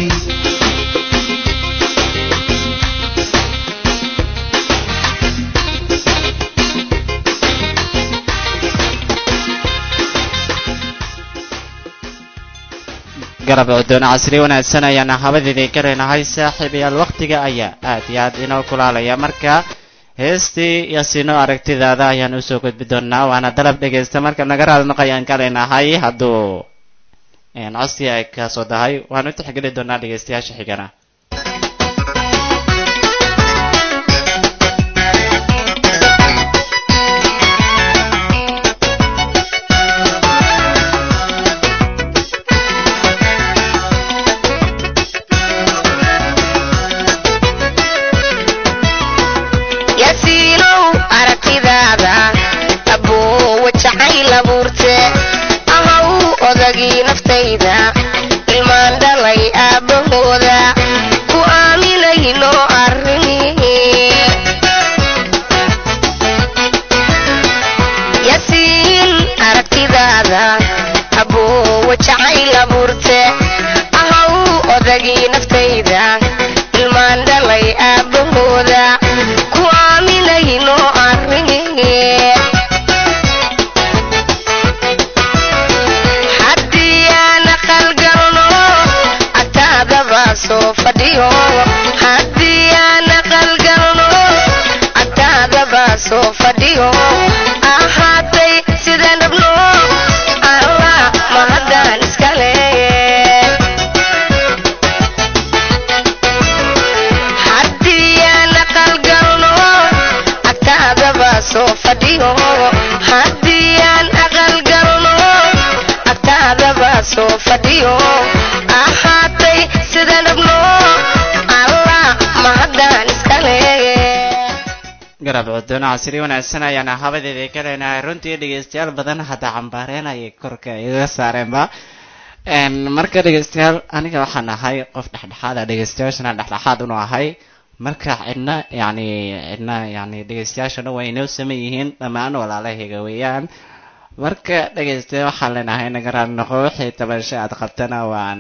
garab cudoon casri wanaagsan ayaan habadeedii ka leenahay saaxiibayaal waqtiga ayaa aad iyo aad inoo kulaalaya marka heestii yaasiino aragtidaada ayaan usoo gudbi doonaa waana dalab dhegeysta marka naga raadnaq ayaan ka leenahay hadduu codsi ay kasoo dahay waan u tixgeli doonaa dhegeystayaasha xigana ahaatay sidaan rabno allah mahadaan iskale haddii aan aqalgalno agtaadaba soo fadhiyo haddii aan aqalgalno agtaadaba soo fadhiyo ahaatay sidaan rabno allah mahadaan iskale garab codona casri wanaagsan ayaan habadeeda ka leenahay runtii dhegeystayaal badan hadda cambaareenayay korka iga saareenba marka dhegeystayaal aniga waxaan ahay qof dhexdhexaad ah dhegeystayaashana dhexdhexaad unu ahay marka cidna yani cidna yani dhegeystayaashana waa inoo saman yihiin dhammaan walaalahayga weeyaan marka dhegeystayaal waxaan leenahay nagaraan noqo wixii tabasho aad qabtana waan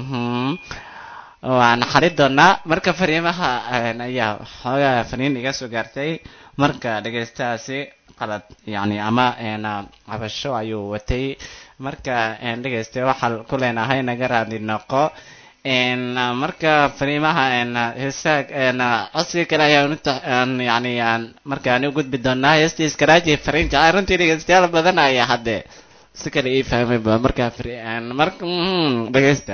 waan xarid doonaa marka fariimaha ayaa xoogaa fariin iga soo gaartay marka dhegeystaasi qalad yani ama cabasho ayuu watay marka dhegeysta waxaan ku leenahay naga raadi noqo marka fariimaha heesaag codsiga kale ayaan yani marka aan u gudbi doonaa heestii iskaraaji fariin jacay runtii dhegeystayaal badan ayaa hadde si kale ii fahmayba marka marka dhegeysta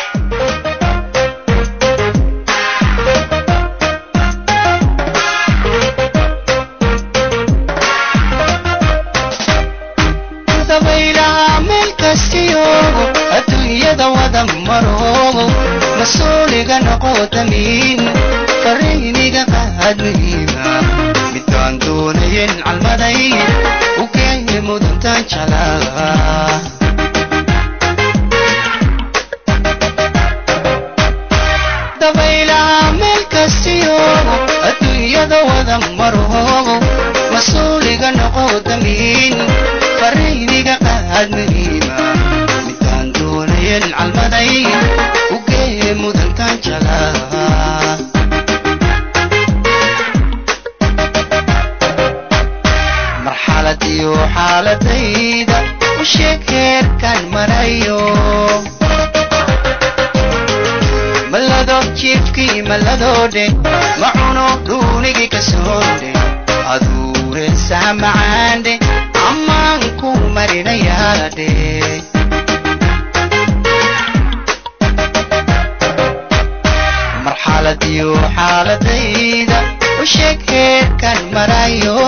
adduunyada wada maroogo mas-uuliga noqo damiin fariiniga qaad muhiima midaan doonayen calmaday u geeye mudantan jalaa dabaylaha meel kastiyoogo adduunyada wada maroogo mas-uuliga noqo damiin fariiniga qaad muhiima midaan doonayen calmaday u geeye mudantan jalaa marxalad iyo xaaladayda u sheeg heerkan marayo malado jiifkii maladoodhe ma cuno dhuunigii ka soodhe aduuresaa macaandhe ammaan ku marinayaadhe marxalad iyo xaaladayda u sheeg heerkan marayo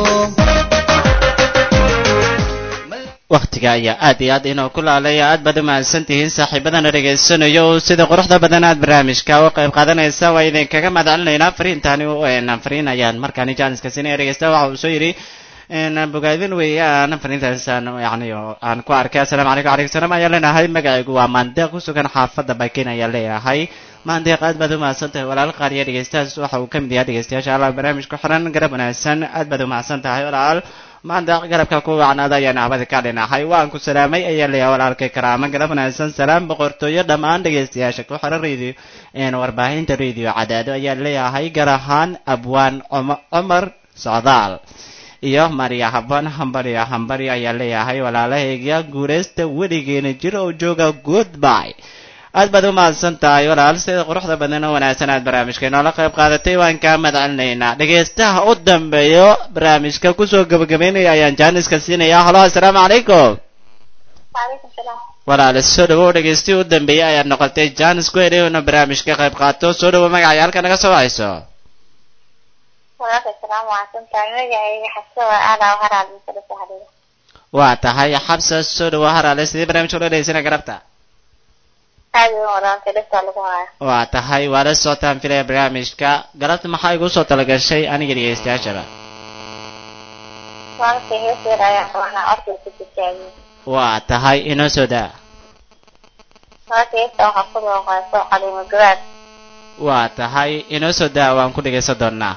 waqtiga ayaa aad iyo aad inoo ku laalaya aad baad u mahadsan tihiin saaxiibadana dhegaysanayo sida quruxda badan aad barnaamijka u qayb qaadanaysa waa idinkaga mahadcelinaynaa fariintaani fariin ayaan markaani jaaniska sinaya dhegeysta waxa uu soo yidhi bogaadin weeyaan fariintaasaan yani aan ku arkay assalaamu calaykum calaykum salaam ayaan leenahay magacaygu waa maandeeq ku sugan xaafadda bakin ayaan leeyahay maandeeq aad baad u mahadsan tahay walaal qaariya dhegeystahaas waxa uu ka mid yahay dhegeystayaasha alla barnaamij ku xiran garab wanaagsan aad baad u mahadsan tahay walaal maanta garabka ku wacnaada ayaan ahbada ka dhinahay waan ku salaamay ayaa leeyahay walaalkay karaama garab wanaagsan salaam boqortooyo dhammaan dhegeystayaasha ku xiran radio een warbaahinta radio cadaado ayaa leeyahay gaar ahaan abwaan cumar socdaal iyo mariya habban hambariya hambari ayaa leeyahay walaalahayga guureysta weligeena jir oo jooga goodbye aad baad u mahadsan tahay walaal sida quruxda badan oo wanaagsan aad barnaamijka inoola qayb qaadatay waan kaa mahadcelinaynaa dhegeystaha u dambeeyo barnaamijka kusoo gabagabeynaya ayaan jaaniska siinayaa halo assalaamu calaykum waalaikum salaam walaal soo dhawow dhegeystihi u dambeeyey ayaad noqotay jaanis ku helay una barnaamijka qayb qaato soo dhawow magacaya halka naga soo hayso waa tahay xabsa soo dhawow haraale sidii barnaamijka ula dhegeysana garabta waa tahay waa la socotaan filaya barnaamijka galabta maxaa igu soo talagashay aniga dhegeystayaashaba waa tahay inoo soo daa waa tahay inoo soo daa waan ku dhegeysan doonaa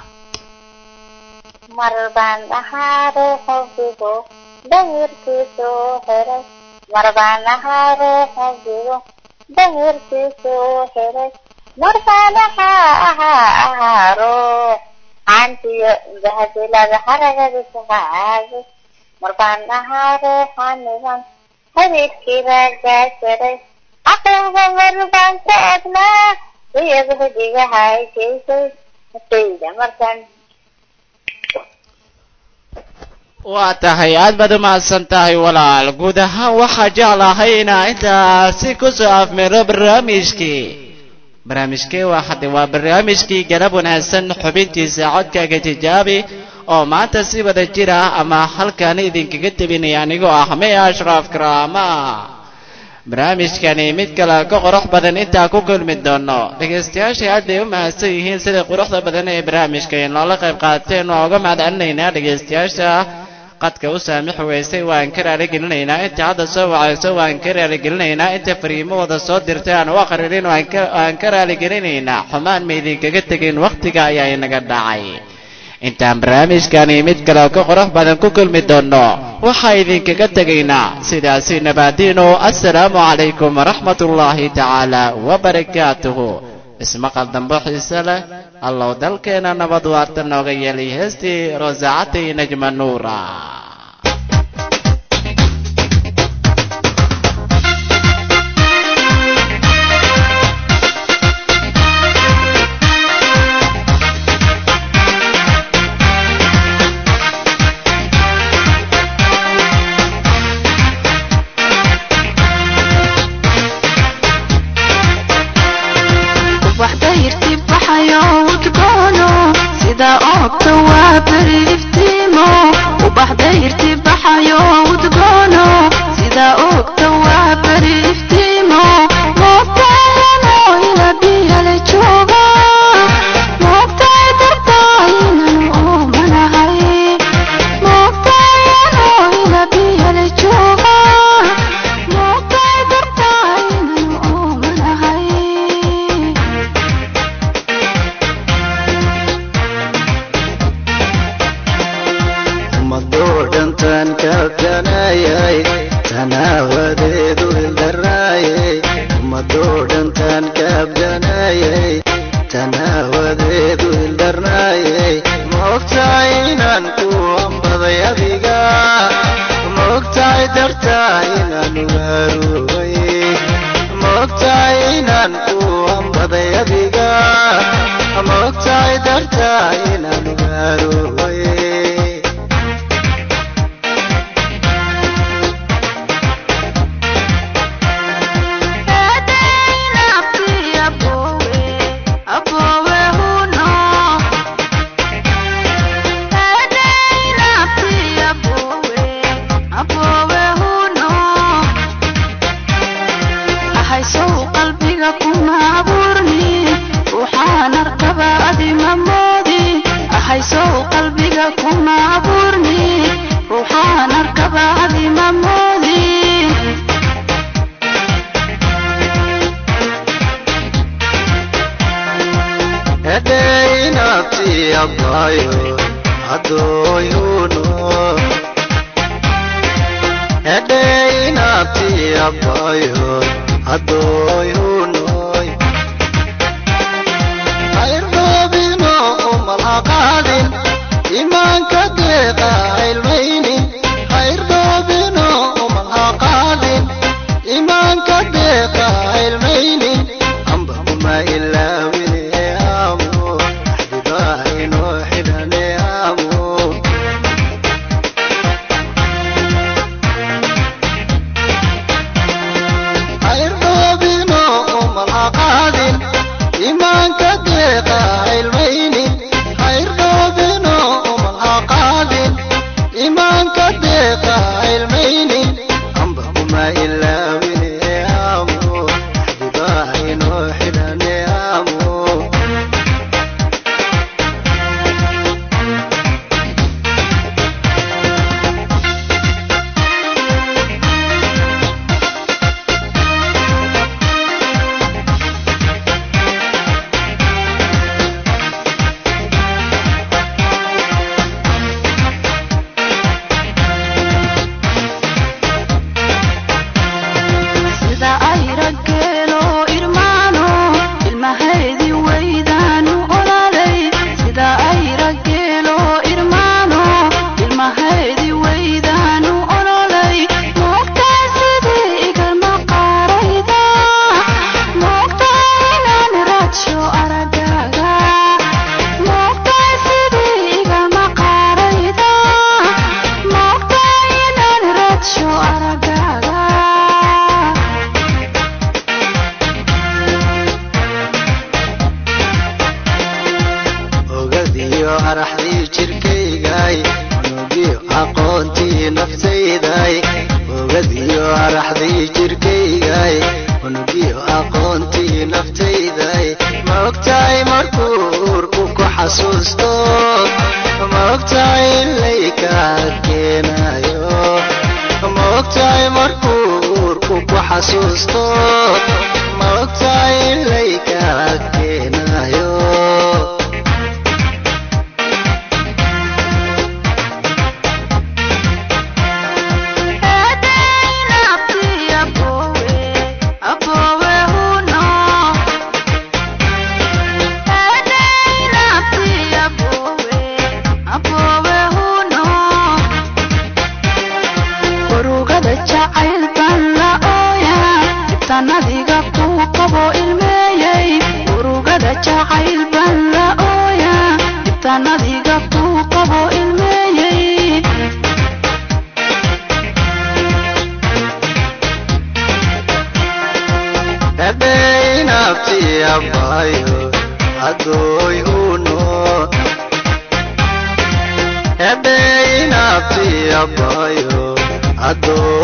marbaan ahaare xubbigu damirkiisu xiray marbaan ahaare xubbigu damirkiisu xiray marbaan ahaa ahaa ahaa ruux cantiyo bahadilada haragadiisa qaagay marbaan ahaa ruuxanigan xiriirkiiba gaasiray caqliga marbaan ka egnaa iyada hidiga haykaysay masayda markan waa tahay aad baad u mahadsan tahay walaal guud ahaan waxaa jeclahay inaa intaasi ku soo afmeero barnaamijkii barnaamijkii waa hadda waa barnaamijkii galab wanaagsan xubintiisa codkaaga tijaabi oo maanta si wada jir ah ama halkan idinkaga tabinaya anigoo ah May Ashraf Karama barnaamijkani mid kale ka qurux badan intaa ku kulmi doono dhageystayaasha aad bay u mahadsan yihiin sida quruxda badan ee barnaamijkan loola qayb qaateen oo uga mahadcelinaynaa dhageystayaasha qadka u saamix weysay waan ka raali gelinaynaa inta hadda soo wacayso waan ka raali gelinaynaa inta fariimahooda soo dirtay aan u aqrinin waan ka raali gelinaynaa xumaan ma idinkaga tegin waqtiga ayaa inaga dhacay intaan barnaamijkani mid kale ka qurux badan ku kulmi doono waxaa idinkaga tegaynaa sidaasi nabaadiino assalaamu calaykum waraxmatullaahi tacaala wabarakaatuhu ismaqal dambo xiise leh allow dalkeena nabad waarta nooga yeelay heestii rosaacati najma nuura sida oogta waa beri iftimo ubaxda irtibaxayo udgoono sida oogta waa beri iftimo moogtaayano ila biyale jooga moogtaay dartaayinan oomanahay moogtaayano ila biyale jooga moogtaay dartaayinan oomanahay madoodantan kabdanayay tanaawadeedu ildarayay madoodantan kabdanayay tanaawadeedu ildarnayay moogtaay inaan ku ambaday adiga moogtaay dartaa inaan ugaarugay moogtaay inaan ku ambaday adiga moogtaay dartaa inaan ugaarugay Ma aqoontii naftayday ogadiyo araxdii jirkayday unugiyo aqoontii naftayday ma ogtahay markuu urku ku xasuusto ma ogtahay layka keenayo ma ogtahay markuu urku ku xasuusto ma ogtahay layka keenayo sanadiga ku qabo ilmeeyay urugada jacayl baan la ooya sanadiga ku qabo ilmeeyay Ebeina pia bayo adoy uno Ebeina pia bayo adoy